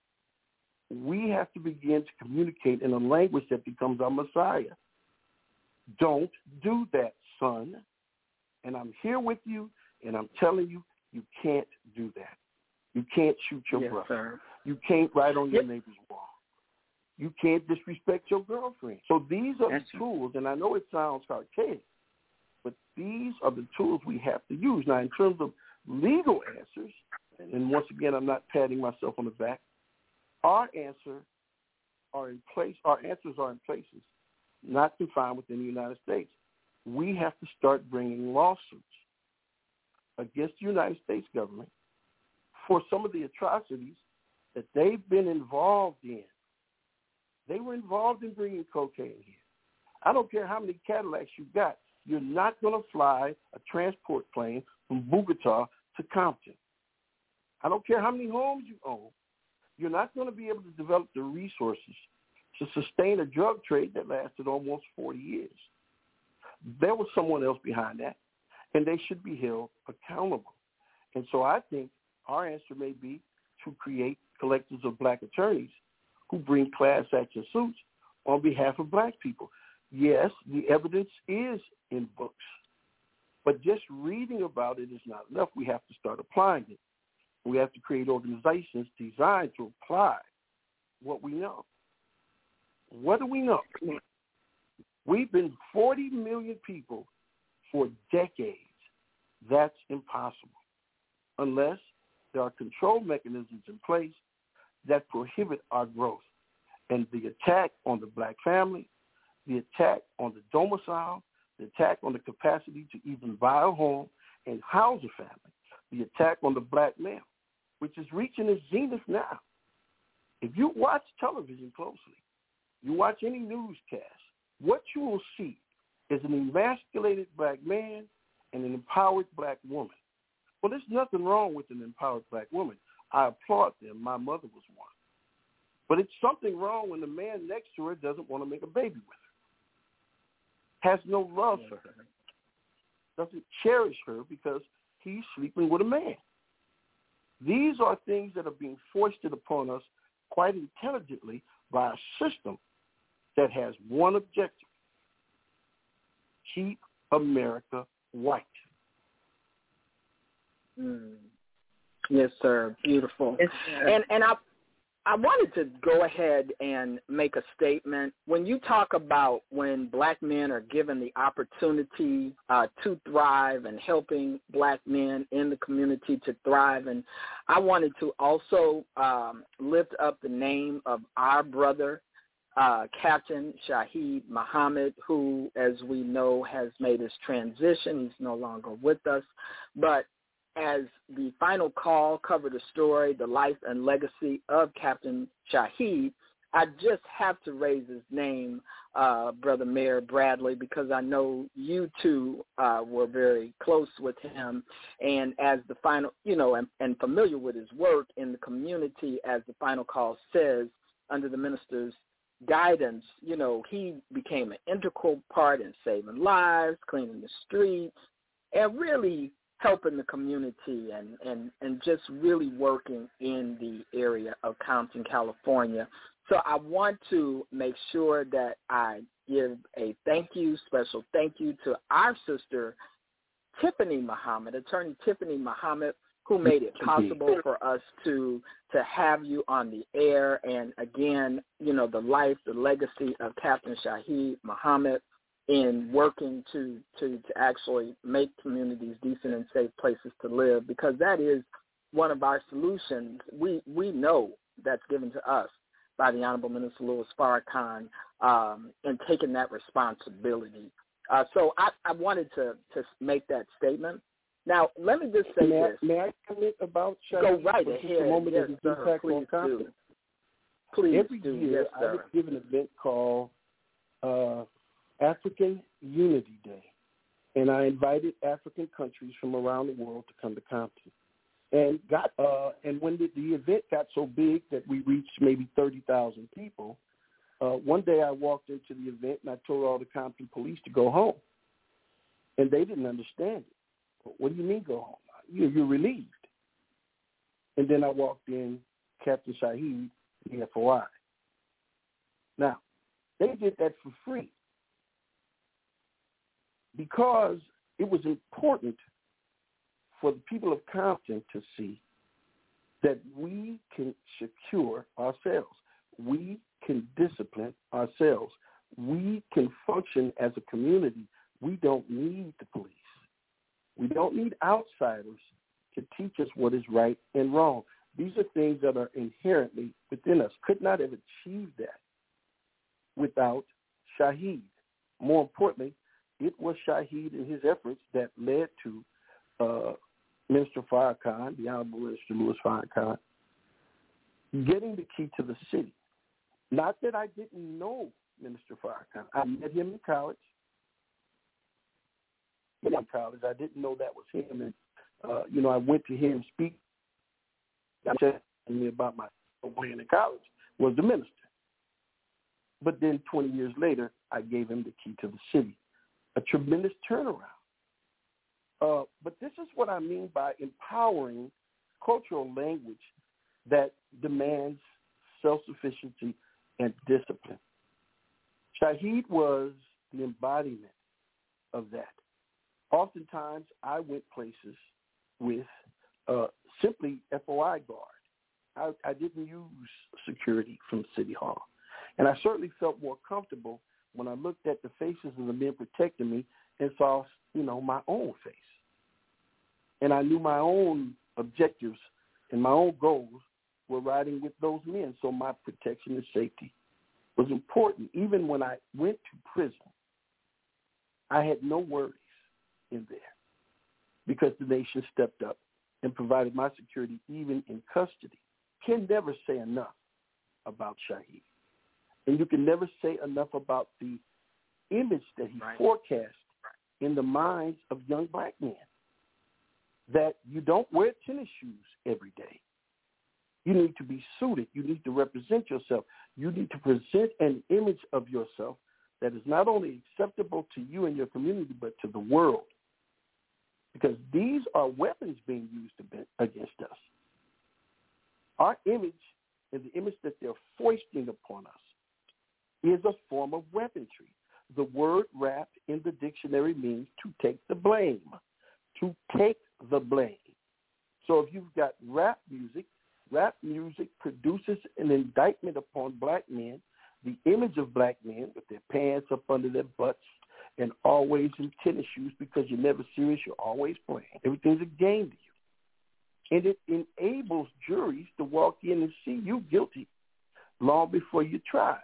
We have to begin to communicate in a language that becomes our Messiah. Don't do that, son. And I'm here with you, and I'm telling you, you can't do that. You can't shoot your brother. Sir. You can't write on your neighbor's wall. You can't disrespect your girlfriend. So these are the tools, and I know it sounds archaic, but these are the tools we have to use. Now, in terms of legal answers, and once again, I'm not patting myself on the back, our answers are in places not confined within the United States. We have to start bringing lawsuits against the United States government for some of the atrocities that they've been involved in. They were involved in bringing cocaine here. I don't care how many Cadillacs you got. You're not going to fly a transport plane from Bogota to Compton. I don't care how many homes you own. You're not going to be able to develop the resources to sustain a drug trade that lasted almost 40 years. There was someone else behind that, and they should be held accountable. And so I think our answer may be to create collectives of black attorneys who bring class action suits on behalf of black people. Yes, the evidence is in books, but just reading about it is not enough. We have to start applying it. We have to create organizations designed to apply what we know. What do we know? We've been 40 million people for decades. That's impossible unless there are control mechanisms in place that prohibit our growth. And the attack on the black family, the attack on the domicile, the attack on the capacity to even buy a home and house a family, the attack on the black male, which is reaching its zenith now. If you watch television closely, you watch any newscast, what you will see is an emasculated black man and an empowered black woman. Well, there's nothing wrong with an empowered black woman. I applaud them. My mother was one. But it's something wrong when the man next to her doesn't want to make a baby with her, has no love for her, doesn't cherish her because he's sleeping with a man. These are things that are being foisted upon us quite intelligently by a system that has one objective: keep America white. Yes, sir. Beautiful. And I wanted to go ahead and make a statement. When you talk about when black men are given the opportunity to thrive and helping black men in the community to thrive, and I wanted to also lift up the name of our brother, Captain Shahid Muhammad, who, as we know, has made his transition. He's no longer with us. But as the final call covered the story, the life and legacy of Captain Shaheed, I just have to raise his name, Brother Mayor Bradley, because I know you two were very close with him, and as the final, and familiar with his work in the community, as the final call says, under the minister's guidance, he became an integral part in saving lives, cleaning the streets, and really helping the community and just really working in the area of Compton, California. So I want to make sure that I give a special thank you to our sister, Tiffany Muhammad, Attorney Tiffany Muhammad, who made it possible for us to have you on the air. And again, the life, the legacy of Captain Shaheed Muhammad in working to actually make communities decent and safe places to live, because that is one of our solutions. We know that's given to us by the Honorable Minister Louis Farrakhan, and taking that responsibility. So I wanted to make that statement. Now, let me just say this. May I comment about Shaheed? Go right ahead. Yes, sir. Please do. Please Every do. year, Yes, sir. I would give an event called African Unity Day, and I invited African countries from around the world to come to Compton. And when the event got so big that we reached maybe 30,000 people, one day I walked into the event and I told all the Compton police to go home, and they didn't understand it. What do you mean go home? You're relieved. And then I walked in, Captain Shaheed, the FOI. Now, they did that for free because it was important for the people of Compton to see that we can secure ourselves. We can discipline ourselves. We can function as a community. We don't need the police. We don't need outsiders to teach us what is right and wrong. These are things that are inherently within us. Could not have achieved that without Shaheed. More importantly, it was Shaheed and his efforts that led to Minister Farrakhan, the Honorable Minister Louis Farrakhan, getting the key to the city. Not that I didn't know Minister Farrakhan. I met him in college. I didn't know that was him. And, I went to hear him speak. He said to me about my playing in college was the minister. But then 20 years later, I gave him the key to the city. A tremendous turnaround. But this is what I mean by empowering cultural language that demands self-sufficiency and discipline. Shaheed was the embodiment of that. Oftentimes, I went places with simply FOI guard. I didn't use security from City Hall. And I certainly felt more comfortable when I looked at the faces of the men protecting me and saw, my own face. And I knew my own objectives and my own goals were riding with those men. So my protection and safety was important. Even when I went to prison, I had no worries in there because the nation stepped up and provided my security even in custody. Can never say enough about Shaheed. And you can never say enough about the image that he forecast in the minds of young black men, that you don't wear tennis shoes every day. You need to be suited. You need to represent yourself. You need to present an image of yourself that is not only acceptable to you and your community, but to the world. Because these are weapons being used against us. Our image and the image that they're foisting upon us is a form of weaponry. The word rap in the dictionary means to take the blame, to take the blame. So if you've got rap music produces an indictment upon black men, the image of black men with their pants up under their butts and always in tennis shoes because you're never serious, you're always playing. Everything's a game to you. And it enables juries to walk in and see you guilty long before you try.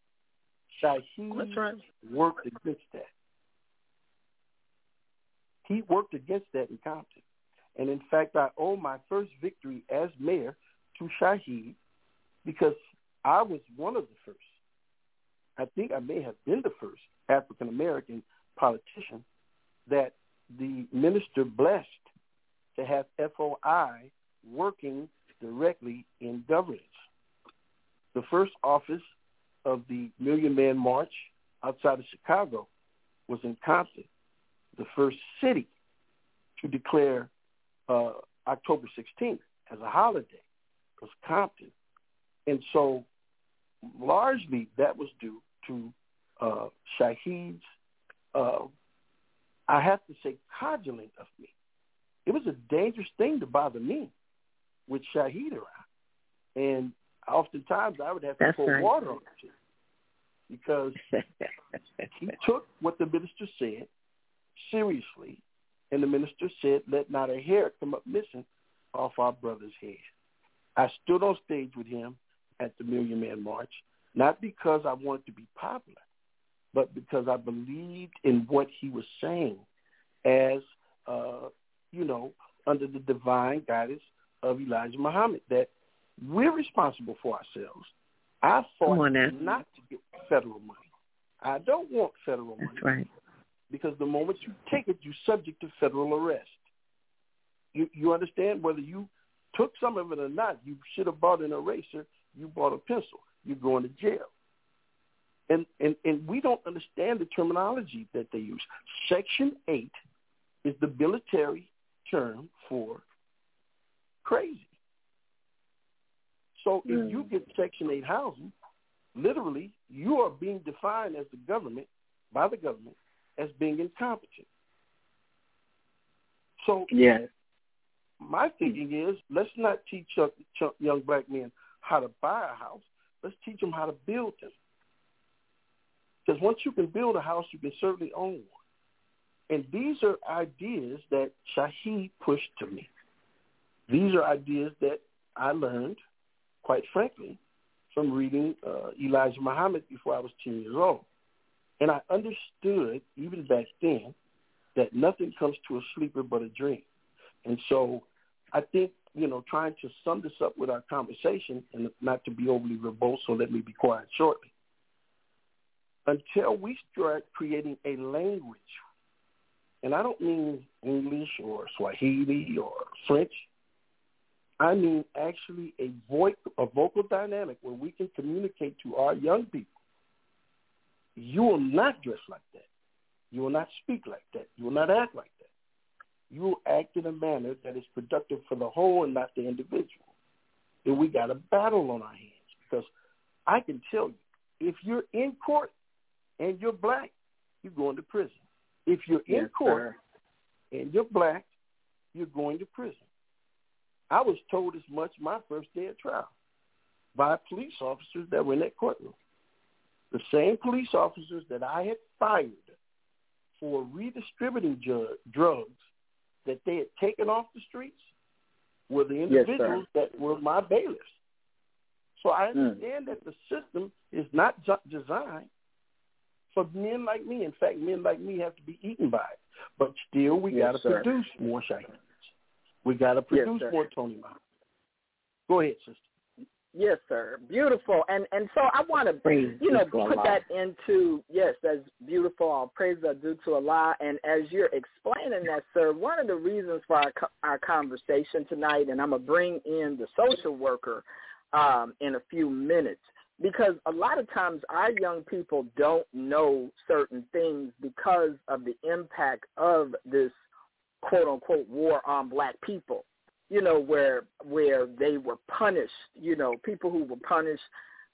Shaheed worked against that. He worked against that in Compton. And in fact, I owe my first victory as mayor to Shaheed because I was one of the first. I think I may have been the first African-American politician that the minister blessed to have FOI working directly in governance. The first office of the Million Man March outside of Chicago was in Compton. The first city to declare October 16th as a holiday was Compton. And so largely that was due to Shaheed's, I have to say, coddling of me. It was a dangerous thing to bother me with Shaheed around. And oftentimes I would have to pour water on it because he took what the minister said seriously, and the minister said, let not a hair come up missing off our brother's head. I stood on stage with him at the Million Man March, not because I wanted to be popular, but because I believed in what he was saying as, under the divine guidance of Elijah Muhammad, that we're responsible for ourselves. I fought not to get federal money. I don't want federal money. That's right. Because the moment you take it, you're subject to federal arrest. You understand? Whether you took some of it or not, you should have bought an eraser, you bought a pencil, you're going to jail. And we don't understand the terminology that they use. Section 8 is the military term for crazy. So if you get Section 8 housing, literally you are being defined as by the government, as being incompetent. So my thinking is, let's not teach young black men how to buy a house. Let's teach them how to build them. Because once you can build a house, you can certainly own one. And these are ideas that Shaheed pushed to me. These are ideas that I learned, quite frankly, from reading Elijah Muhammad before I was 10 years old. And I understood, even back then, that nothing comes to a sleeper but a dream. And so I think, trying to sum this up with our conversation, and not to be overly verbose, so let me be quiet shortly. Until we start creating a language, and I don't mean English or Swahili or French, I mean actually a vocal dynamic where we can communicate to our young people. You will not dress like that. You will not speak like that. You will not act like that. You will act in a manner that is productive for the whole and not the individual. And we got a battle on our hands because I can tell you, if you're in court and you're black, you're going to prison. If you're in court and you're black, you're going to prison. I was told as much my first day of trial by police officers that were in that courtroom. The same police officers that I had fired for redistributing drugs that they had taken off the streets were the individuals that were my bailiffs. So I understand that the system is not designed for men like me. In fact, men like me have to be eaten by it. But still, we got to produce more Shaheeds. We got to produce more Tony Muhammad. Go ahead, sister. Yes, sir. Beautiful. And so I want to, put that into, that's beautiful. All praise are due to Allah. And as you're explaining that, sir, one of the reasons for our conversation tonight, and I'm going to bring in the social worker in a few minutes, because a lot of times our young people don't know certain things because of the impact of this quote-unquote war on black people. Where they were punished, people who were punished,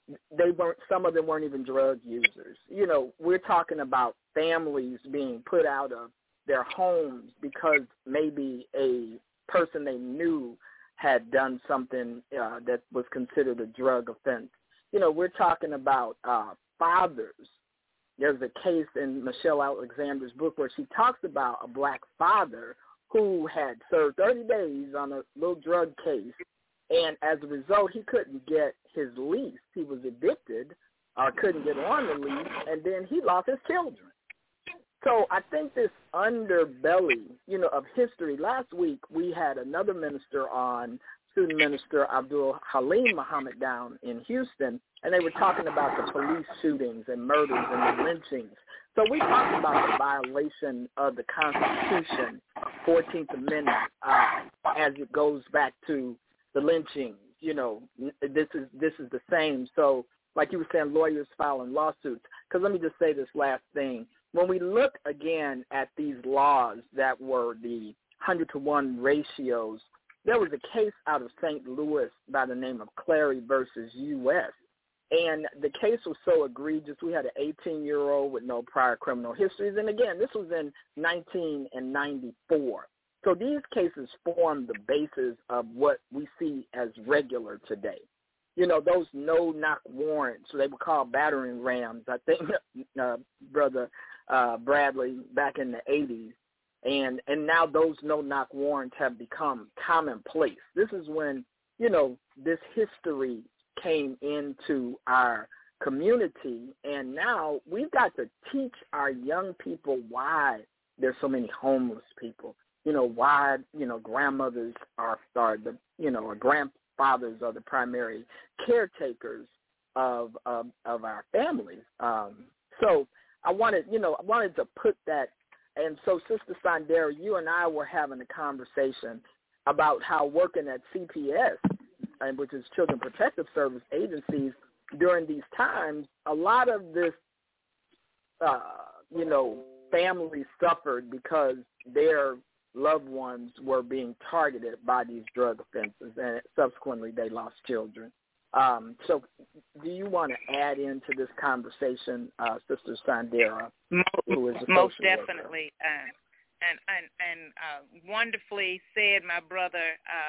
some of them weren't even drug users. We're talking about families being put out of their homes because maybe a person they knew had done something that was considered a drug offense. We're talking about fathers. There's a case in Michelle Alexander's book where she talks about a black father who had served 30 days on a little drug case, and as a result, he couldn't get his lease. He was evicted or couldn't get on the lease, and then he lost his children. So I think this underbelly, of history. Last week we had another minister on, student minister Abdul Halim Muhammad down in Houston, and they were talking about the police shootings and murders and the lynchings. So we talked about the violation of the Constitution, 14th Amendment, as it goes back to the lynchings. This is the same. So like you were saying, lawyers filing lawsuits. Because let me just say this last thing. When we look again at these laws that were the 100-to-1 ratios, there was a case out of St. Louis by the name of Clary versus U.S., and the case was so egregious. We had an 18-year-old with no prior criminal histories, and again, this was in 1994. So these cases form the basis of what we see as regular today. Those no-knock warrants, they were called battering rams, I think, Brother Bradley, back in the 80s. And now those no-knock warrants have become commonplace. This is when, this history came into our community, and now we've got to teach our young people why there's so many homeless people, why, grandmothers are the, or grandfathers are the primary caretakers of our families. So I wanted to put that. And so, Sister Sandera, you and I were having a conversation about how working at CPS, which is Children Protective Service agencies, during these times, a lot of this, families suffered because their loved ones were being targeted by these drug offenses, and subsequently they lost children. So do you want to add into this conversation, Sister Sandera, who is a most social definitely, and wonderfully said, my brother.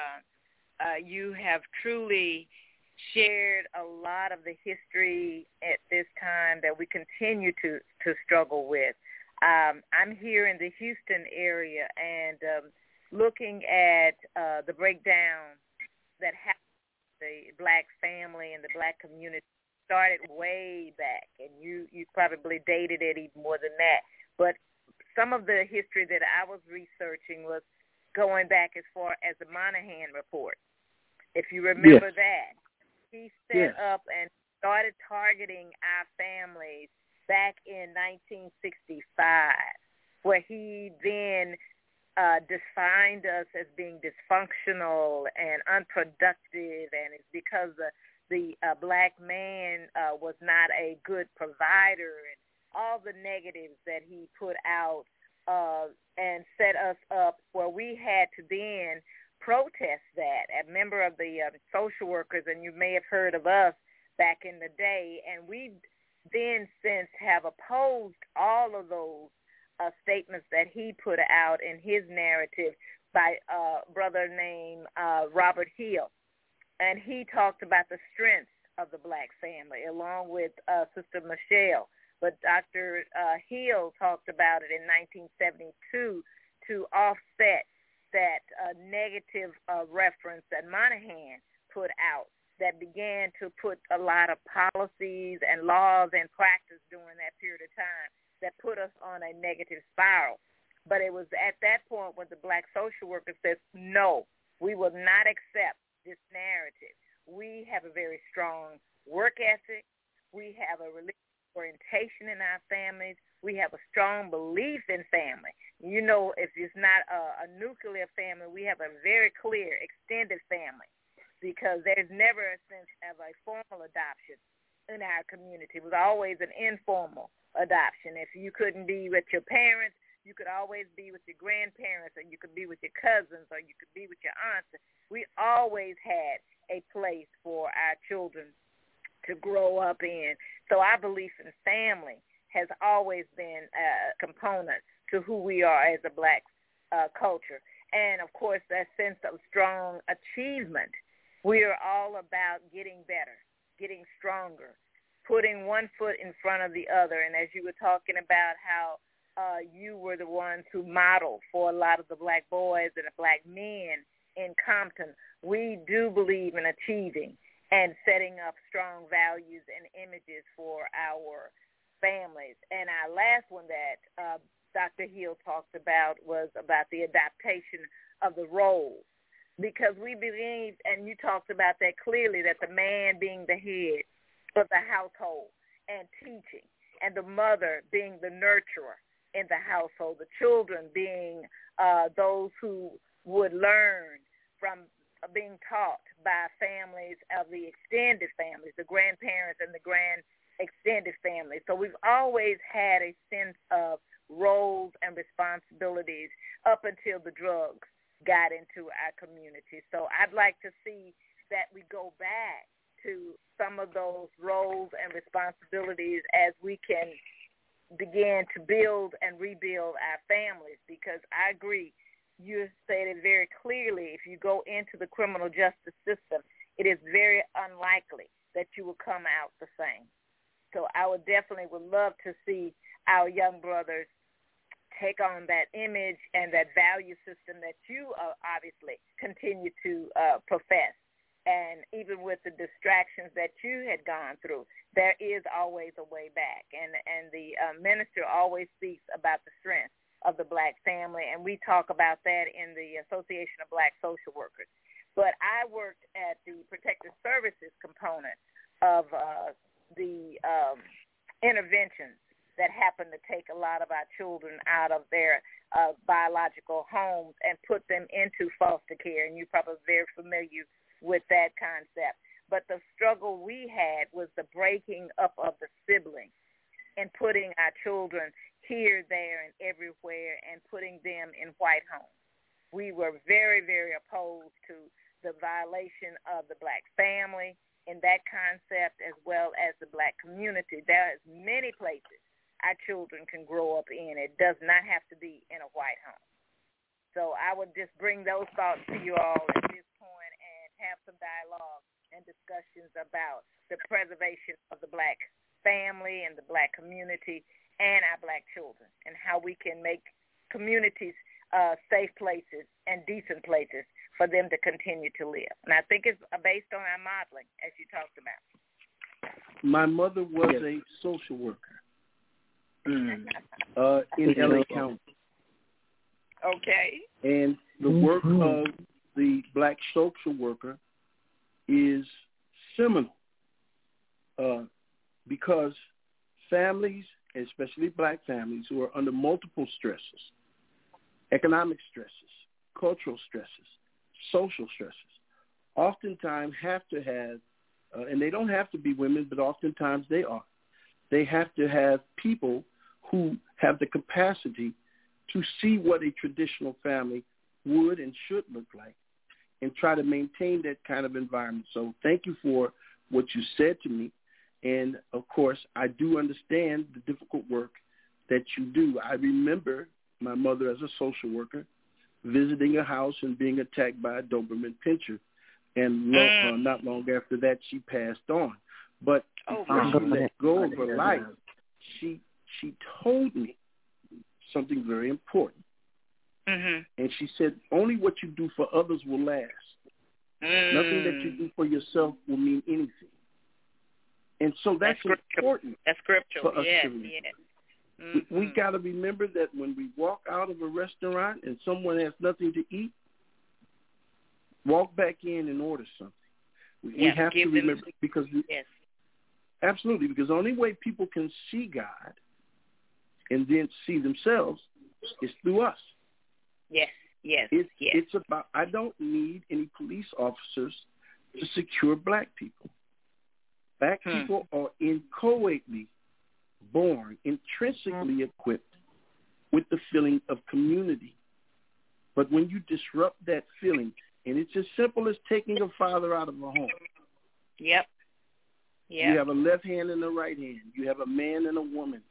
You have truly shared a lot of the history at this time that we continue to struggle with. I'm here in the Houston area, and looking at the breakdown that happened. The black family and the black community started way back, and you probably dated it even more than that. But some of the history that I was researching was going back as far as the Monahan report. If you remember that, he set up and started targeting our families back in 1965, where he then defined us as being dysfunctional and unproductive, and it's because the black man was not a good provider, and all the negatives that he put out and set us up where we had to then protest that. A member of the social workers, and you may have heard of us back in the day, and we then since have opposed all of those statements that he put out in his narrative by a brother named Robert Hill. And he talked about the strengths of the black family along with Sister Michelle. But Dr. Hill talked about it in 1972 to offset that negative reference that Monahan put out that began to put a lot of policies and laws and practice during that period of time that put us on a negative spiral. But it was at that point when the black social worker says, no, we will not accept this narrative. We have a very strong work ethic. We have a religious orientation in our families. We have a strong belief in family. If it's not a nuclear family, we have a very clear extended family, because there's never a sense of a formal adoption in our community. It was always an informal adoption. If you couldn't be with your parents, you could always be with your grandparents, or you could be with your cousins, or you could be with your aunts. We always had a place for our children to grow up in. So our belief in family has always been a component to who we are as a black culture. And, of course, that sense of strong achievement. We are all about getting better, getting stronger, putting one foot in front of the other. And as you were talking about how you were the ones who modeled for a lot of the black boys and the black men in Compton, we do believe in achieving and setting up strong values and images for our families. And our last one that Dr. Hill talked about was about the adaptation of the roles, because we believe, and you talked about that clearly, that the man being the head of the household and teaching, and the mother being the nurturer in the household, the children being those who would learn from being taught by families of the extended families, the grandparents and the grand extended families. So we've always had a sense of roles and responsibilities up until the drugs got into our community. So I'd like to see that we go back to some of those roles and responsibilities as we can begin to build and rebuild our families, because I agree, you stated very clearly, if you go into the criminal justice system, it is very unlikely that you will come out the same. So I would love to see our young brothers take on that image and that value system that you obviously continue to profess. And even with the distractions that you had gone through, there is always a way back. And the minister always speaks about the strength of the black family, and we talk about that in the Association of Black Social Workers. But I worked at the protective services component of the interventions that happened to take a lot of our children out of their biological homes and put them into foster care, and you're probably very familiar with that concept. But the struggle we had was the breaking up of the siblings and putting our children here, there, and everywhere and putting them in white homes. We were very, very opposed to the violation of the black family in that concept, as well as the black community. There is many places our children can grow up in. It does not have to be in a white home. So I would just bring those thoughts to you all at this point and have some dialogue and discussions about the preservation of the black family and the black community and our black children, and how we can make communities safe places and decent places for them to continue to live. And I think it's based on our modeling, as you talked about. My mother was a social worker in LA County. Okay. And the work of the black social worker is seminal because families, especially black families who are under multiple stresses, economic stresses, cultural stresses, social stresses, oftentimes have to have, and they don't have to be women, but oftentimes they are, they have to have people who have the capacity to see what a traditional family would and should look like and try to maintain that kind of environment. So thank you for what you said to me. And, of course, I do understand the difficult work that you do. I remember my mother as a social worker visiting a house and being attacked by a Doberman Pinscher. And not long after that, she passed on. But before she let go of her life, she told me something very important. Mm-hmm. And she said, only what you do for others will last. Nothing that you do for yourself will mean anything. And so that's important. That's scriptural. For us Yes, to remember. yes. Mm-hmm. We got to remember that when we walk out of a restaurant and someone has nothing to eat, walk back in and order something. We have to remember because absolutely, because the only way people can see God and then see themselves is through us. Yes. It's about, I don't need any police officers to secure black people. Black people are inchoately born, intrinsically equipped with the feeling of community. But when you disrupt that feeling, and it's as simple as taking a father out of a home. Yep. You have a left hand and a right hand. You have a man and a woman.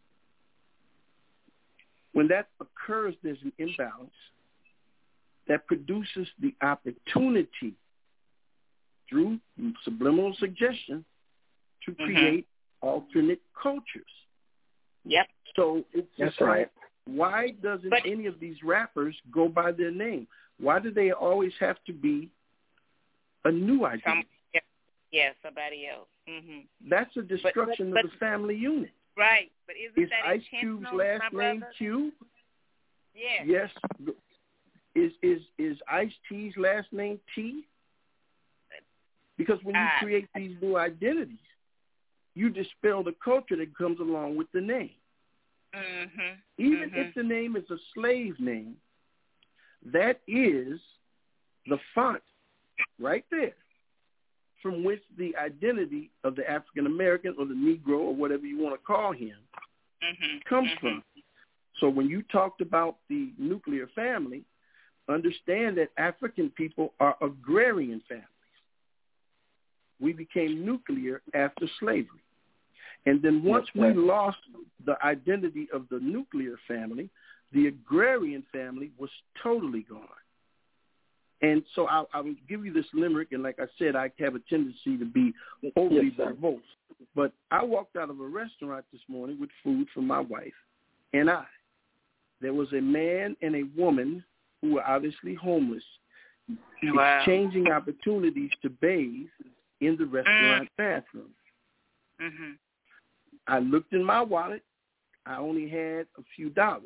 When that occurs, there's an imbalance that produces the opportunity through subliminal suggestion to create alternate cultures. Yep. So it's That's right. Why doesn't any of these rappers go by their name? Why do they always have to be a new identity? Somebody else. Mm-hmm. That's a destruction of the family unit. Right, but isn't Is that Ice Cube's intentional, last my name brother? Cube? Yes. Yes. Is Ice-T's last name T? Because when you create these new identities, you dispel the culture that comes along with the name. Mm-hmm. Even if the name is a slave name, that is the font right there from which the identity of the African American or the Negro or whatever you want to call him comes from. So when you talked about the nuclear family, understand that African people are agrarian families. We became nuclear after slavery. And then once we lost the identity of the nuclear family, the agrarian family was totally gone. And so I will give you this limerick, and like I said, I have a tendency to be overly verbose. But I walked out of a restaurant this morning with food for my wife and I. There was a man and a woman who were obviously homeless, exchanging opportunities to bathe in the restaurant bathroom. Mm-hmm. I looked in my wallet. I only had a few dollars.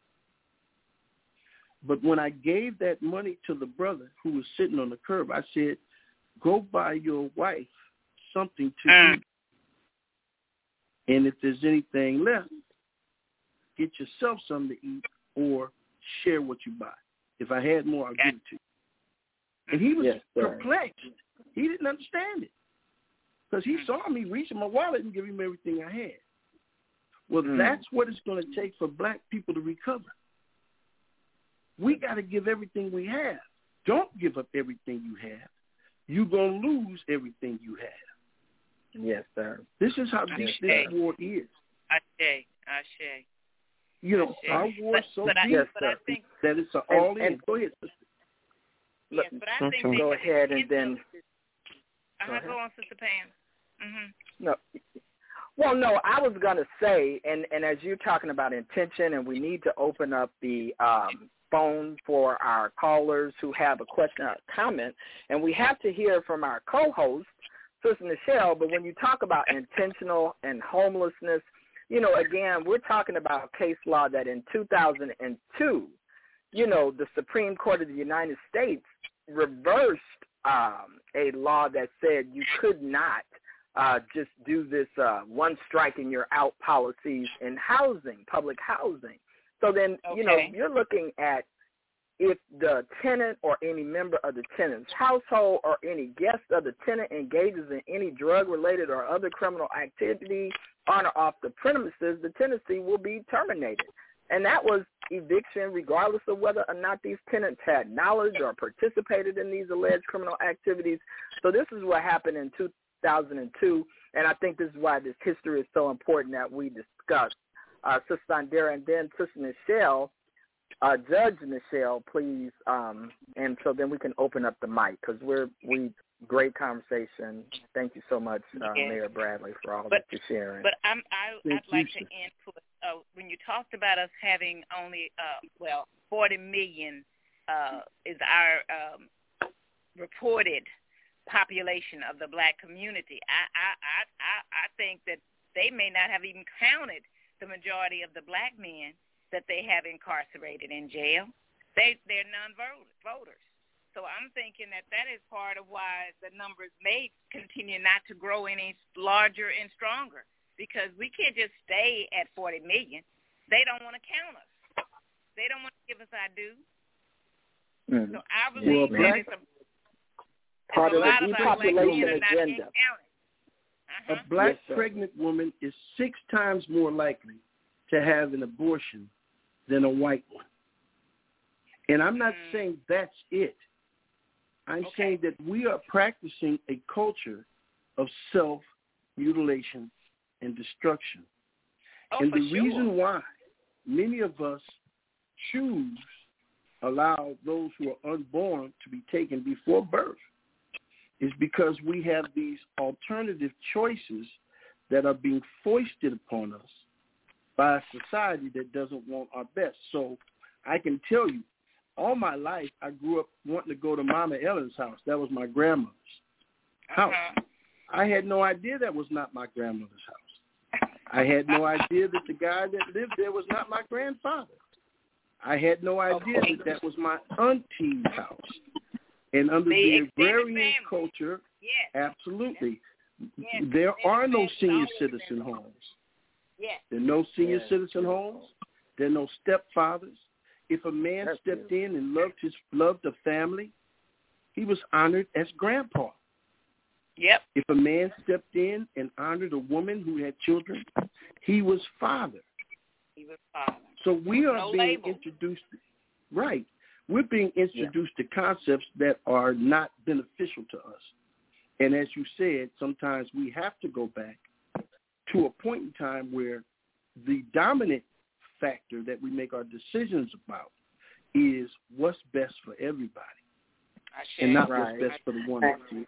But when I gave that money to the brother who was sitting on the curb, I said, go buy your wife something to eat. And if there's anything left, get yourself something to eat or share what you buy. If I had more, I'll give it to you. And he was perplexed. He didn't understand it because he saw me reach in my wallet and give him everything I had. Well, that's what it's going to take for black people to recover. We got to give everything we have. Don't give up everything you have. You're going to lose everything you have. Yes, sir. This is how deep this war is. Ashe. You know, our war is so deep that it's an all-in. Go ahead, sister. Yes, but I think go ahead and then. Go on, Sister Pam. Mm-hmm. No. Well, no, I was going to say, and as you're talking about intention, and we need to open up the phone for our callers who have a question or comment, and we have to hear from our co-host, Sister Nichelle, but when you talk about intentional and homelessness, you know, again, we're talking about case law that in 2002, you know, the Supreme Court of the United States reversed a law that said you could not just do this one strike and you're out policies in housing, public housing. So then, you know, you're looking at if the tenant or any member of the tenant's household or any guest of the tenant engages in any drug-related or other criminal activity on or off the premises, the tenancy will be terminated. And that was eviction regardless of whether or not these tenants had knowledge or participated in these alleged criminal activities. So this is what happened in 2002, and I think this is why this history is so important that we discuss. Sister Sandera, and then Sister Nichelle, Judge Nichelle, please, and so then we can open up the mic because we great conversation. Thank you so much, Mayor Bradley, for all that you're sharing. But I'd like to input when you talked about us having only 40 million is our reported population of the black community. I think that they may not have even counted the majority of the black men that they have incarcerated in jail. They're non-voters. So I'm thinking that is part of why the numbers may continue not to grow any larger and stronger, because we can't just stay at 40 million. They don't want to count us. They don't want to give us our due. So I believe that it's part of the depopulation agenda. A black pregnant woman is 6 times more likely to have an abortion than a white one. And I'm not saying that's it. I'm saying that we are practicing a culture of self-mutilation and destruction. And the reason why many of us allow those who are unborn to be taken before birth is because we have these alternative choices that are being foisted upon us by a society that doesn't want our best. So I can tell you, all my life, I grew up wanting to go to Mama Ellen's house. That was my grandmother's house. I had no idea that was not my grandmother's house. I had no idea that the guy that lived there was not my grandfather. I had no idea that that was my auntie's house. And under the agrarian culture, absolutely, there are no senior citizen homes. There are no senior citizen homes. There are no stepfathers. If a man stepped in and loved the family, he was honored as grandpa. If a man stepped in and honored a woman who had children, he was father. So we are being introduced, right? We're being introduced to concepts that are not beneficial to us. And as you said, sometimes we have to go back to a point in time where the dominant factor that we make our decisions about is what's best for everybody, and not what's best for the one or two.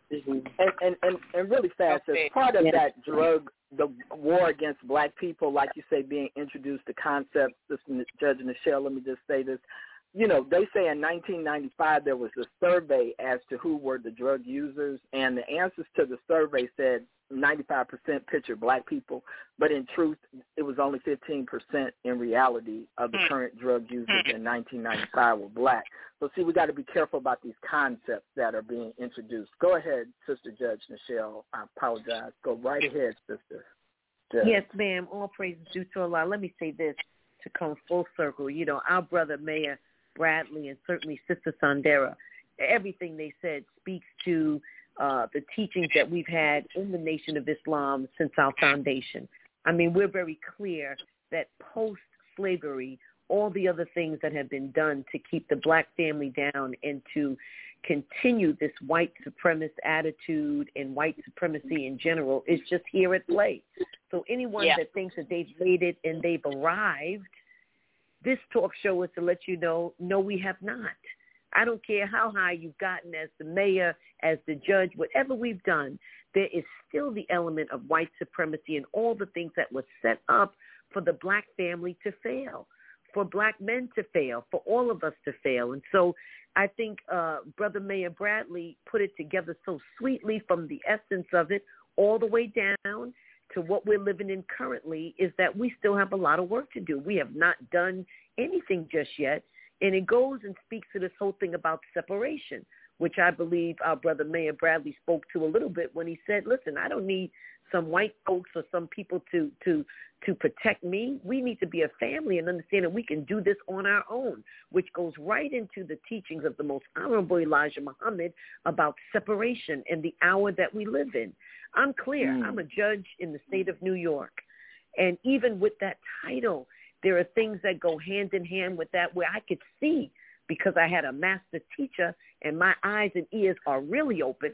And really fast, as part of that the war against black people, like you say, being introduced to concepts, Judge Nichelle, let me just say this. You know, they say in 1995 there was a survey as to who were the drug users, and the answers to the survey said 95% pictured black people, but in truth, it was only 15% in reality of the current drug users in 1995 were black. So, see, we got to be careful about these concepts that are being introduced. Go ahead, Sister Judge Nichelle. I apologize. Go right ahead, Sister Judge. Yes, ma'am. All praise is due to Allah. Let me say this to come full circle. You know, our brother Mayor Bradley and certainly Sister Sandera, everything they said speaks to the teachings that we've had in the Nation of Islam since our foundation. I mean, we're very clear that post-slavery, all the other things that have been done to keep the black family down and to continue this white supremacist attitude and white supremacy in general is just here at play. So anyone that thinks that they've made it and they've arrived, this talk show is to let you know, no, we have not. I don't care how high you've gotten as the mayor, as the judge, whatever we've done, there is still the element of white supremacy and all the things that were set up for the black family to fail, for black men to fail, for all of us to fail. And so I think Brother Mayor Bradley put it together so sweetly from the essence of it all the way down to what we're living in currently is that we still have a lot of work to do. We have not done anything just yet. And it goes and speaks to this whole thing about separation, which I believe our brother Mayor Bradley spoke to a little bit when he said, listen, I don't need some white folks or some people to protect me. We need to be a family and understand that we can do this on our own, which goes right into the teachings of the most honorable Elijah Muhammad about separation and the hour that we live in. I'm clear. I'm a judge in the state of New York. And even with that title, there are things that go hand in hand with that where I could see, because I had a master teacher and my eyes and ears are really open,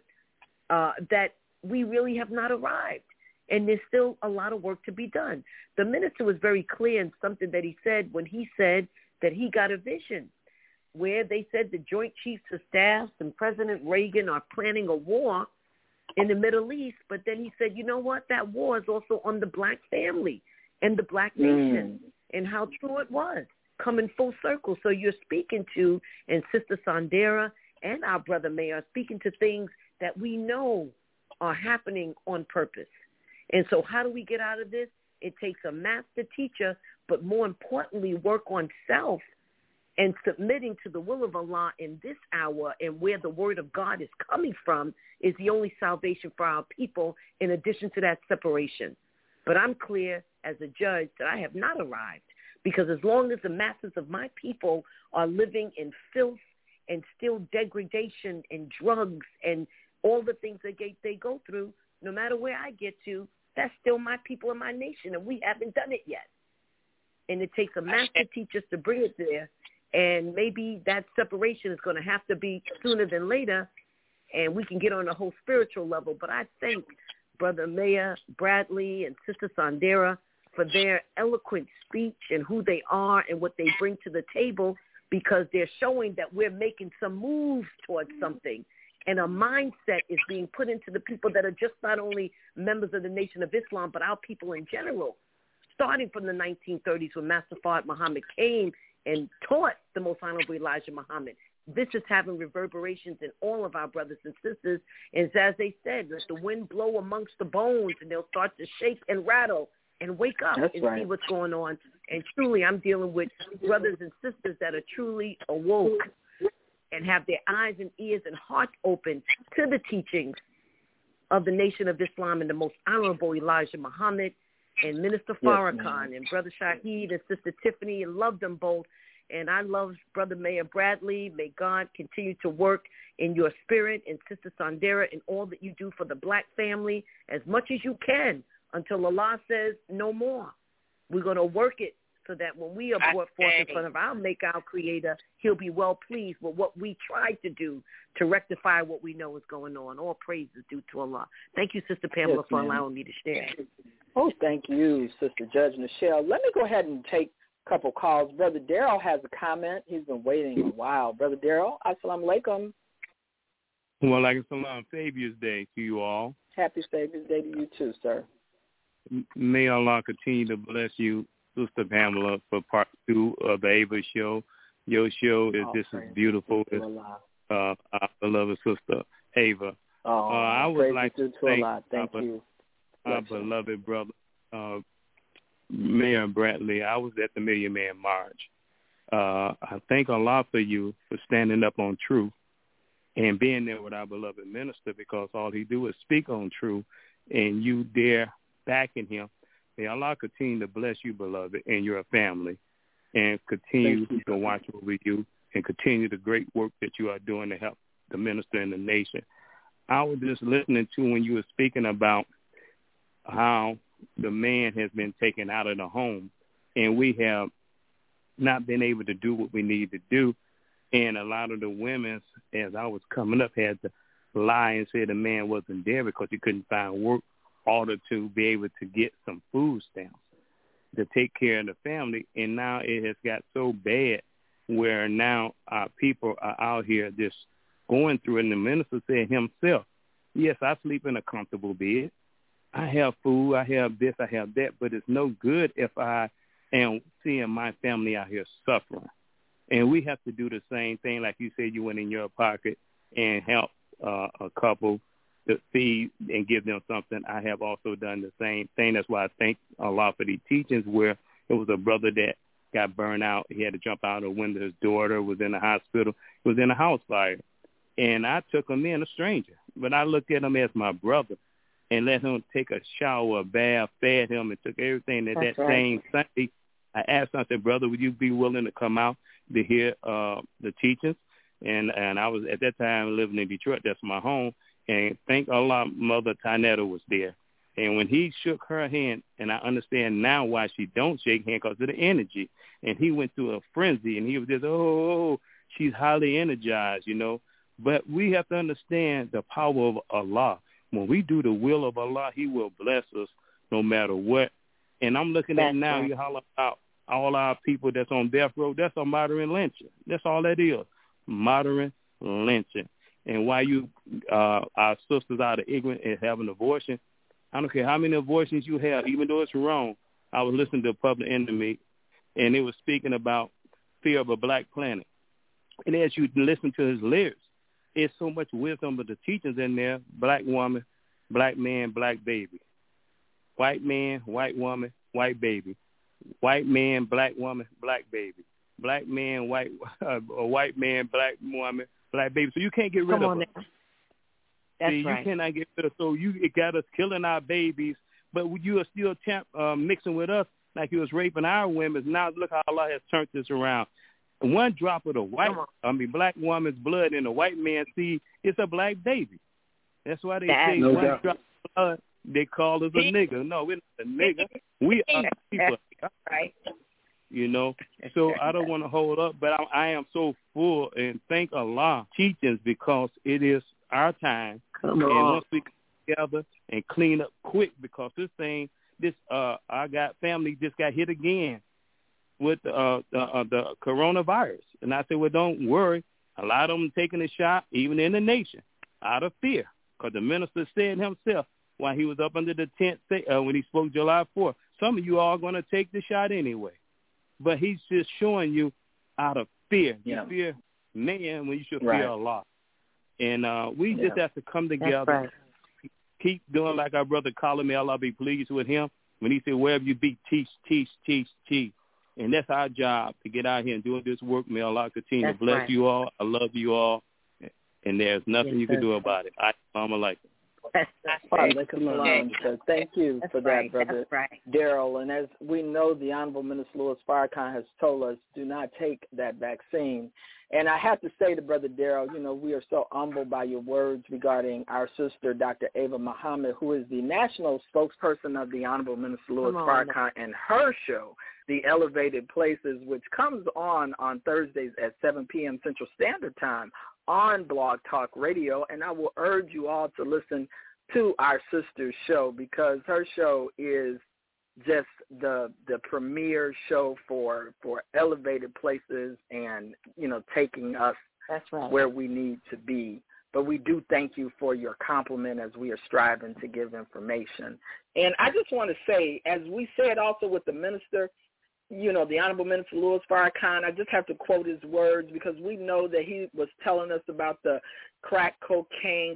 that we really have not arrived. And there's still a lot of work to be done. The minister was very clear in something that he said when he said that he got a vision where they said the Joint Chiefs of Staff and President Reagan are planning a war in the Middle East. But then he said, you know what? That war is also on the black family and the black nation. And how true it was, coming full circle. So you're speaking to, and Sister Sandera and our brother Mayor are speaking to things that we know are happening on purpose. And so how do we get out of this? It takes a master teacher, but more importantly, work on self and submitting to the will of Allah in this hour, and where the word of God is coming from is the only salvation for our people, in addition to that separation. But I'm clear as a judge that I have not arrived, because as long as the masses of my people are living in filth and still degradation and drugs and all the things that they go through, no matter where I get to, that's still my people and my nation, and we haven't done it yet. And it takes a master teacher to bring it there, and maybe that separation is going to have to be sooner than later, and we can get on a whole spiritual level. But I thank Brother Mayor Bradley and Sister Sandera for their eloquent speech and who they are and what they bring to the table, because they're showing that we're making some moves towards something. And a mindset is being put into the people that are just not only members of the Nation of Islam, but our people in general, starting from the 1930s when Master Fard Muhammad came and taught the Most Honorable Elijah Muhammad. This is having reverberations in all of our brothers and sisters. And as they said, let the wind blow amongst the bones and they'll start to shake and rattle. and wake up That's and right. see what's going on. And truly, I'm dealing with brothers and sisters that are truly awoke and have their eyes and ears and hearts open to the teachings of the Nation of Islam and the most honorable Elijah Muhammad and Minister Farrakhan and Brother Shaheed and Sister Tiffany, and love them both. And I love Brother Mayor Bradley. May God continue to work in your spirit, and Sister Sandera, and all that you do for the black family as much as you can until Allah says no more. We're going to work it so that when we are brought forth in front of our Make Our Creator, he'll be well pleased with what we tried to do to rectify what we know is going on. All praise is due to Allah. Thank you, Sister Pamela, for allowing me to share. Oh, thank you, Sister Judge Nichelle. Let me go ahead and take a couple calls. Brother Darrell has a comment. He's been waiting a while. Brother Darrell, assalamu alaikum. Wa alaikum salam. Savior's Day to you all. Happy Savior's Day to you too, sir. May Allah continue to bless you, Sister Pamela, for part 2 of the Ava show. Your show is just as beautiful as our beloved Sister Ava. I would like to thank our beloved brother, Mayor Bradley. I was at the Million Man March. I thank Allah for you for standing up on truth and being there with our beloved minister, because all he do is speak on truth, and you dare backing him. May Allah continue to bless you, beloved, and your family, and continue to watch over you and continue the great work that you are doing to help the minister and the nation. I was just listening to when you were speaking about how the man has been taken out of the home, and we have not been able to do what we need to do. And a lot of the women, as I was coming up, had to lie and say the man wasn't there because he couldn't find work, order to be able to get some food stamps to take care of the family. And now it has got so bad where now our people are out here just going through it. And the minister said himself, yes, I sleep in a comfortable bed. I have food, I have this, I have that, but it's no good if I am seeing my family out here suffering. And we have to do the same thing. Like you said, you went in your pocket and helped a couple to feed and give them something. I have also done the same thing. That's why I thank Allah for these teachings, where it was a brother that got burned out. He had to jump out of the window. His daughter was in the hospital. He was in a house fire. And I took him in, a stranger. But I looked at him as my brother and let him take a shower, a bath, fed him, and took everything that same Sunday. I asked him, I said, brother, would you be willing to come out to hear the teachings? And I was at that time living in Detroit. That's my home. And thank Allah, Mother Tynetta was there. And when he shook her hand, and I understand now why she don't shake hand, because of the energy. And he went through a frenzy, and he was just, she's highly energized, you know. But we have to understand the power of Allah. When we do the will of Allah, he will bless us no matter what. And I'm looking at now, you holler about all our people that's on death row. That's a modern lynching. That's all that is, modern lynching. And why you, our sisters out of ignorance and have an abortion, I don't care how many abortions you have, even though it's wrong. I was listening to Public Enemy, and they were speaking about fear of a black planet. And as you listen to his lyrics, it's so much wisdom of the teachings in there. Black woman, black man, black baby. White man, white woman, white baby. White man, black woman, black baby. Black man, white man, black woman, black baby. So you can't get rid of it. That's See, right. You cannot get rid of it. So it got us killing our babies, but you are still mixing with us like you was raping our women. Now look how Allah has turned this around. One drop of the black woman's blood in a white man's seed, it's a black baby. That's why they say one drop of blood, they call us a nigger. No, we're not a nigger. We are people. Right. You know, so I don't want to hold up, but I am so full, and thank Allah teachings, because it is our time. And once we come together and clean up quick, because I got family just got hit again with the coronavirus. And I said, well, don't worry. A lot of them taking a shot, even in the nation, out of fear. Because the minister said himself while he was up under the tent when he spoke July 4th, some of you are going to take the shot anyway. But he's just showing you out of fear. You fear man when you should fear Allah. And we just have to come together, keep doing like our brother Colin, may Allah be pleased with him, When he said, wherever you be, teach. And that's our job, to get out here and do this work. May Allah continue to bless you all. I love you all. And there's nothing you can do about it. Assalamu alaikum. So thank you for that, Brother Daryl. And as we know, the Honorable Minister Louis Farrakhan has told us, do not take that vaccine. And I have to say to Brother Daryl, you know, we are so humbled by your words regarding our sister, Dr. Ava Muhammad, who is the national spokesperson of the Honorable Minister Louis Farrakhan, and her show, The Elevated Places, which comes on Thursdays at 7 p.m. Central Standard Time on Blog Talk Radio. And I will urge you all to listen to our sister's show, because her show is just the premier show for elevated places and, you know, taking us where we need to be. But we do thank you for your compliment as we are striving to give information. And I just want to say, as we said also with the minister, you know, the Honorable Minister Louis Farrakhan, I just have to quote his words, because we know that he was telling us about the crack cocaine,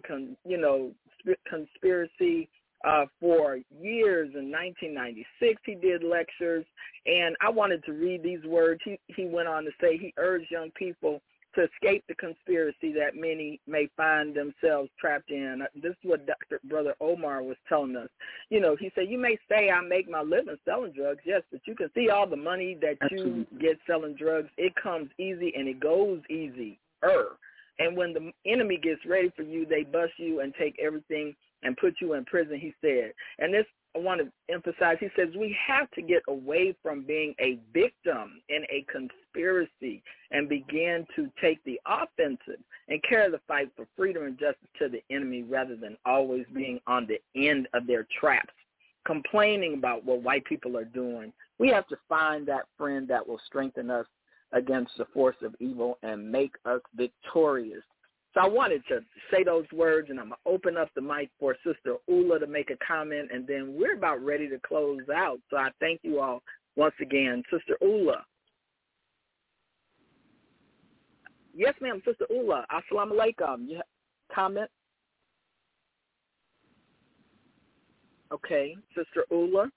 conspiracy for years. In 1996, he did lectures, and I wanted to read these words. He went on to say he urged young people to escape the conspiracy that many may find themselves trapped in. This is what Brother Omar was telling us. You know, he said, you may say I make my living selling drugs, yes, but you can see all the money that you get selling drugs. It comes easy and it goes easier. And when the enemy gets ready for you, they bust you and take everything and put you in prison, he said. And this, I want to emphasize, he says we have to get away from being a victim in a conspiracy and begin to take the offensive and carry the fight for freedom and justice to the enemy, rather than always being on the end of their traps, complaining about what white people are doing. We have to find that friend that will strengthen us against the force of evil and make us victorious. So I wanted to say those words, and I'm going to open up the mic for Sister Ula to make a comment, and then we're about ready to close out. So I thank you all once again. Sister Ula. Yes, ma'am, Sister Ula. Assalamu alaikum. You have a comment? Okay, Sister Ula.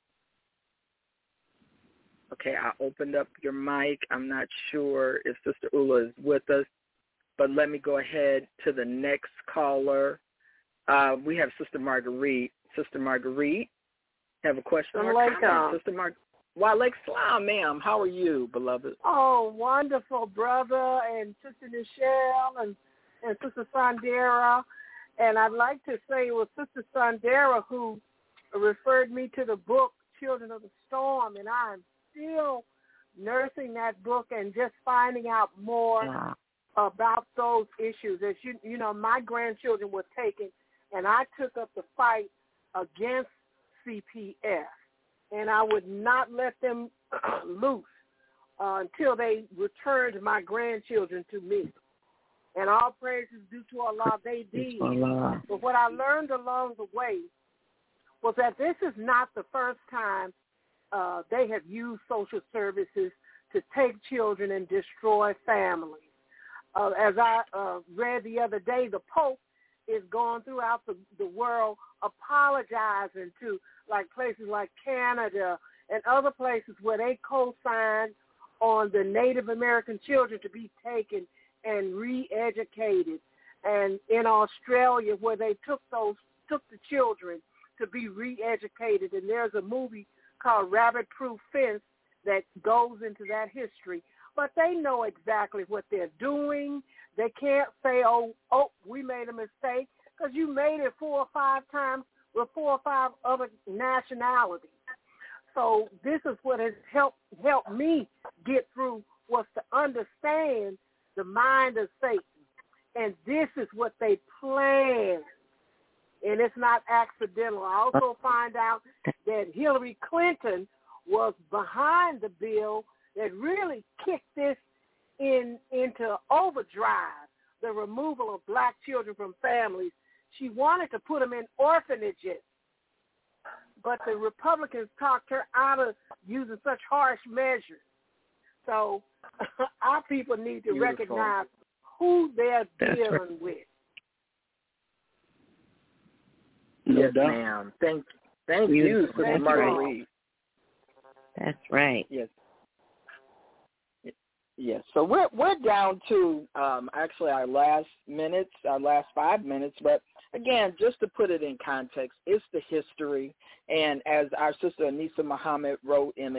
Okay, I opened up your mic. I'm not sure if Sister Ula is with us, but let me go ahead to the next caller. We have Sister Marguerite. Sister Marguerite, have a question or comment? Sister Marguerite. Walaikum salam, ma'am. How are you, beloved? Oh, wonderful, brother, and Sister Nichelle, and Sister Sandera. And I'd like to say it was Sister Sandera who referred me to the book, Children of the Storm, and I'm still nursing that book and just finding out more about those issues. As you know, my grandchildren were taken, and I took up the fight against CPS, and I would not let them loose until they returned my grandchildren to me. And all praises due to Allah, they did. But what I learned along the way was that this is not the first time they have used social services to take children and destroy families. As I read the other day, the Pope is going throughout the world apologizing to places like Canada and other places where they co-signed on the Native American children to be taken and re-educated, and in Australia where they took the children to be re-educated. And there's a movie called Rabbit Proof Fence that goes into that history. But they know exactly what they're doing. They can't say, oh, we made a mistake, because you made it 4 or 5 times with 4 or 5 other nationalities. So this is what has helped me get through, was to understand the mind of Satan. And this is what they planned. And it's not accidental. I also find out that Hillary Clinton was behind the bill that really kicked this into overdrive, the removal of black children from families. She wanted to put them in orphanages, but the Republicans talked her out of using such harsh measures. So our people need to recognize who they're dealing with. Yes, ma'am. Thank Thank you, Sister That's Marguerite. That's right. Yes. Yes. So we're down to actually our last 5 minutes. But again, just to put it in context, it's the history. And as our sister Anissa Muhammad wrote in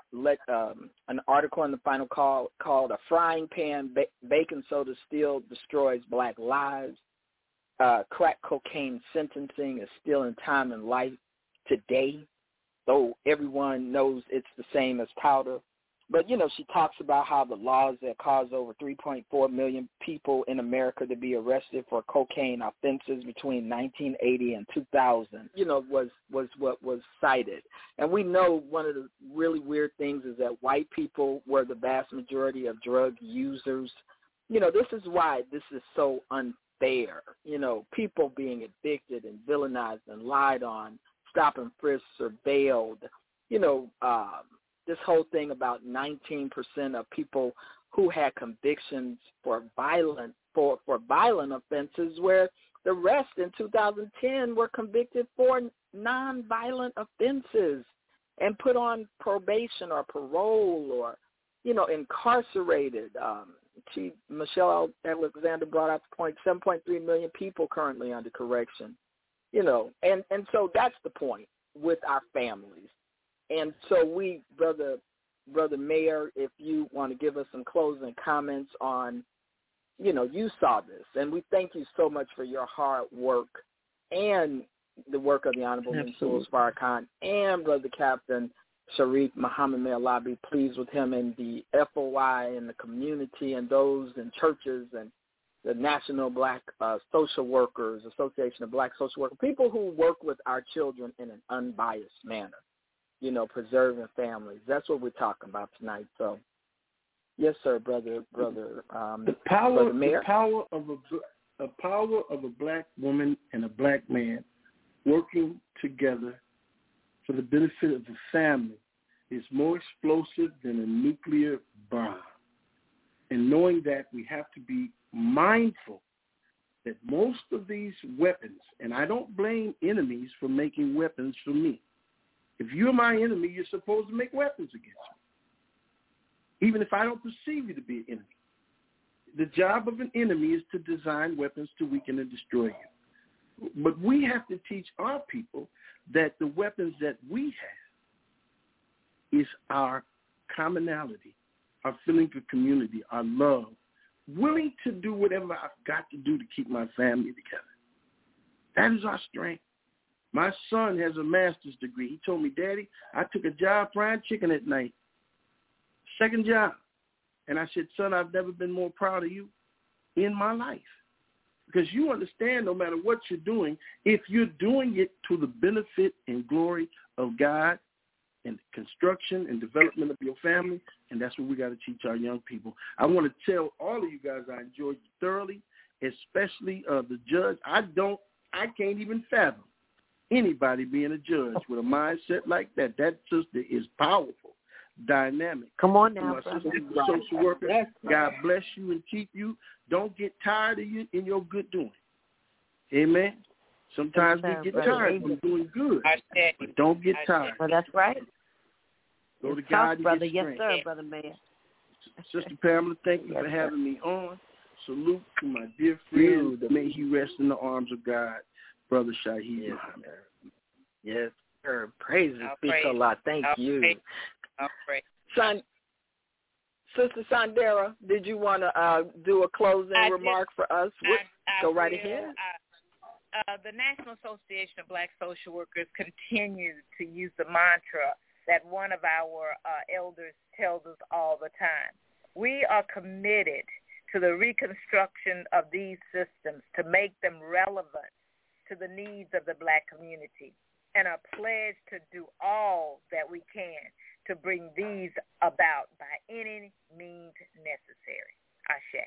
an article in the Final Call called "A Frying Pan Baking Soda Still Destroys Black Lives," crack cocaine sentencing is still in time and life today, though everyone knows it's the same as powder. But, she talks about how the laws that caused over 3.4 million people in America to be arrested for cocaine offenses between 1980 and 2000, was what was cited. And we know one of the really weird things is that white people were the vast majority of drug users. This is why this is so unfair. People being addicted and villainized and lied on, stop and frisk, surveilled, this whole thing about 19% of people who had convictions for violent offenses, where the rest in 2010 were convicted for nonviolent offenses and put on probation or parole or, incarcerated. Michelle Alexander brought up the point, 7.3 million people currently under correction, and so that's the point with our families. And so we, Brother Mayor, if you want to give us some closing comments on, you saw this, and we thank you so much for your hard work and the work of the Honorable Mansour Farrakhan and Brother Captain Sharif Muhammad. May Allah be pleased with him and the FOI and the community and those in churches and the National Black Social Workers, Association of Black Social Workers, people who work with our children in an unbiased manner. Preserving families. That's what we're talking about tonight. So, yes, sir, brother. The power of a black woman and a black man working together for the benefit of the family is more explosive than a nuclear bomb. And knowing that, we have to be mindful that most of these weapons, and I don't blame enemies for making weapons for me. If you're my enemy, you're supposed to make weapons against me, even if I don't perceive you to be an enemy. The job of an enemy is to design weapons to weaken and destroy you. But we have to teach our people that the weapons that we have is our commonality, our feeling for community, our love, willing to do whatever I've got to do to keep my family together. That is our strength. My son has a master's degree. He told me, Daddy, I took a job frying chicken at night. Second job. And I said, son, I've never been more proud of you in my life. Because you understand no matter what you're doing, if you're doing it to the benefit and glory of God and construction and development of your family, and that's what we got to teach our young people. I want to tell all of you guys I enjoyed you thoroughly, especially the judge. I can't even fathom anybody being a judge with a mindset like that. That sister is powerful, dynamic. Come on now, brother. Social worker, God bless you and keep you. Don't get tired of you in your good doing. Amen. Sometimes we get tired of doing good, but don't get tired. Well, that's right. Go to God, brother. Yes, sir, Brother Mayor. Sister Pamela, thank you for having me on. Salute to my dear friend. May he rest in the arms of God. Brother Shaheed Muhammad. Yes, sir. Praise be to Allah. Thank you. Sister Sandera, did you want to do a closing remark for us? Go right ahead. The National Association of Black Social Workers continue to use the mantra that one of our elders tells us all the time. We are committed to the reconstruction of these systems to make them relevant to the needs of the black community, and are pledged to do all that we can to bring these about by any means necessary. Ashe.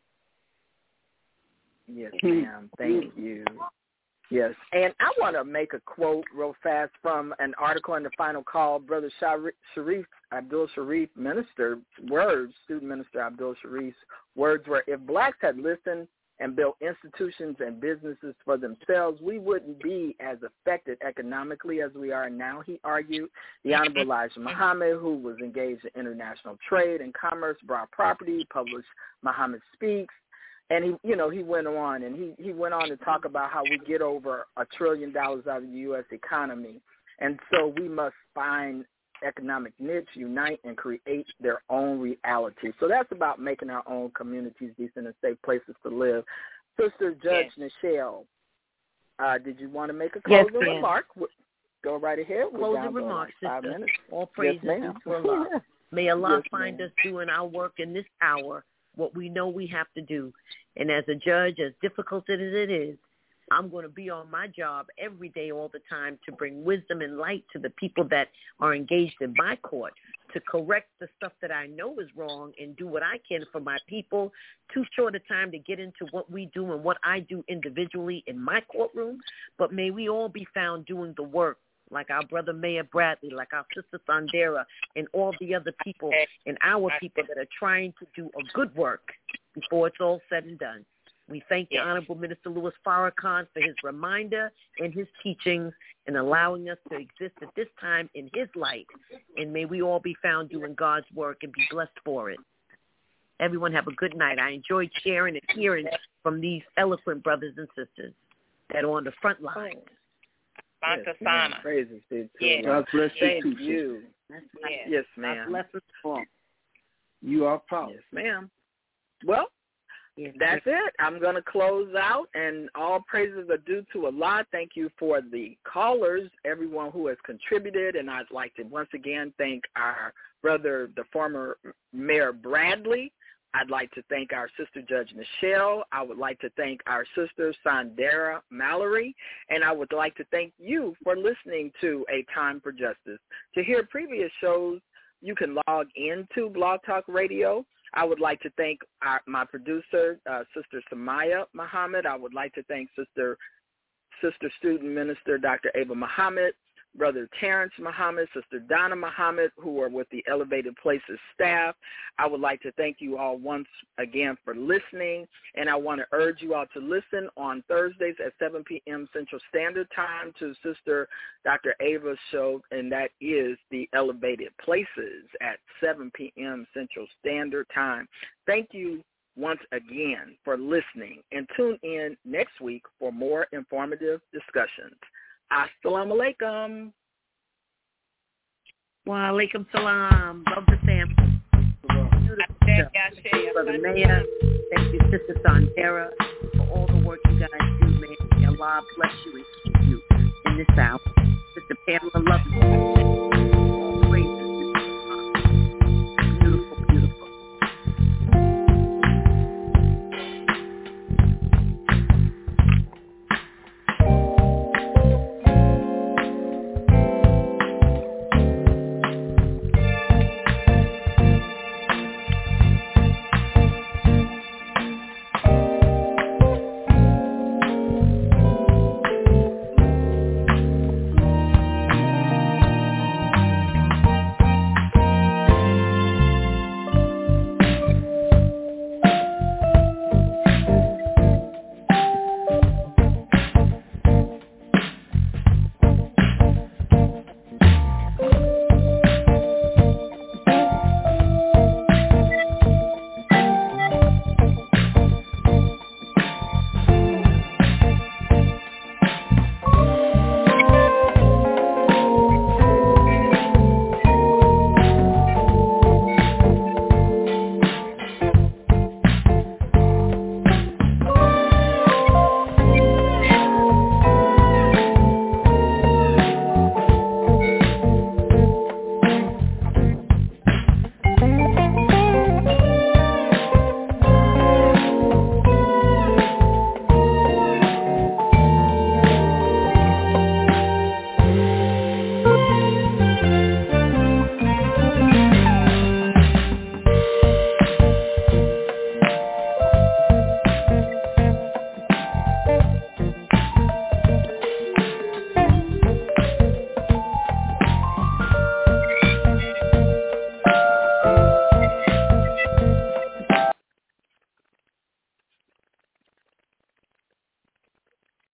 Yes, ma'am. Thank you. Yes, and I want to make a quote real fast from an article in the Final Call, Brother Sharif Abdul Sharif minister's words, student minister Abdul Sharif's words were, if blacks had listened and built institutions and businesses for themselves, we wouldn't be as affected economically as we are now, he argued. The Honorable Elijah Muhammad, who was engaged in international trade and commerce, brought property, published Muhammad Speaks, and he went on, and he went on to talk about how we get over $1 trillion out of the U.S. economy. And so we must find economic niche, unite, and create their own reality. So that's about making our own communities decent and safe places to live. Sister Judge Nichelle, did you want to make a closing remark? Go right ahead. Closing remarks, sister. All praises to Allah. May Allah find us doing our work in this hour, what we know we have to do. And as a judge, as difficult as it is, I'm going to be on my job every day, all the time, to bring wisdom and light to the people that are engaged in my court, to correct the stuff that I know is wrong and do what I can for my people. Too short a time to get into what we do and what I do individually in my courtroom, but may we all be found doing the work, like our brother Mayor Bradley, like our sister Sandera, and all the other people and our people that are trying to do a good work before it's all said and done. We thank the Honorable Minister Louis Farrakhan for his reminder and his teachings and allowing us to exist at this time in his light. And may we all be found doing God's work and be blessed for it. Everyone have a good night. I enjoyed sharing and hearing from these eloquent brothers and sisters that are on the front line. Praises to you. God bless Thank you. Yes, ma'am. God bless us all. You are powerful. Yes, ma'am. Well, that's it. I'm going to close out, and all praises are due to Allah. Thank you for the callers, everyone who has contributed, and I'd like to once again thank our brother, the former Mayor Bradley. I'd like to thank our sister Judge Nichelle. I would like to thank our sister Sandera Mallory, and I would like to thank you for listening to A Time for Justice. To hear previous shows, you can log into Blog Talk Radio. I would like to thank my producer, Sister Samaya Muhammad. I would like to thank Sister Student Minister Dr. Ava Muhammad, Brother Terrence Muhammad, Sister Donna Muhammad, who are with the Elevated Places staff. I would like to thank you all once again for listening, and I want to urge you all to listen on Thursdays at 7 p.m. Central Standard Time to Sister Dr. Ava's show, and that is the Elevated Places at 7 p.m. Central Standard Time. Thank you once again for listening, and tune in next week for more informative discussions. Assalamu alaikum. Wa alaikum salam. Love the family. Brother Mayor, thank you, Sister Sandera, for all the work you guys do, man. May Allah bless you and keep you in this hour. Sister Pamela, love you.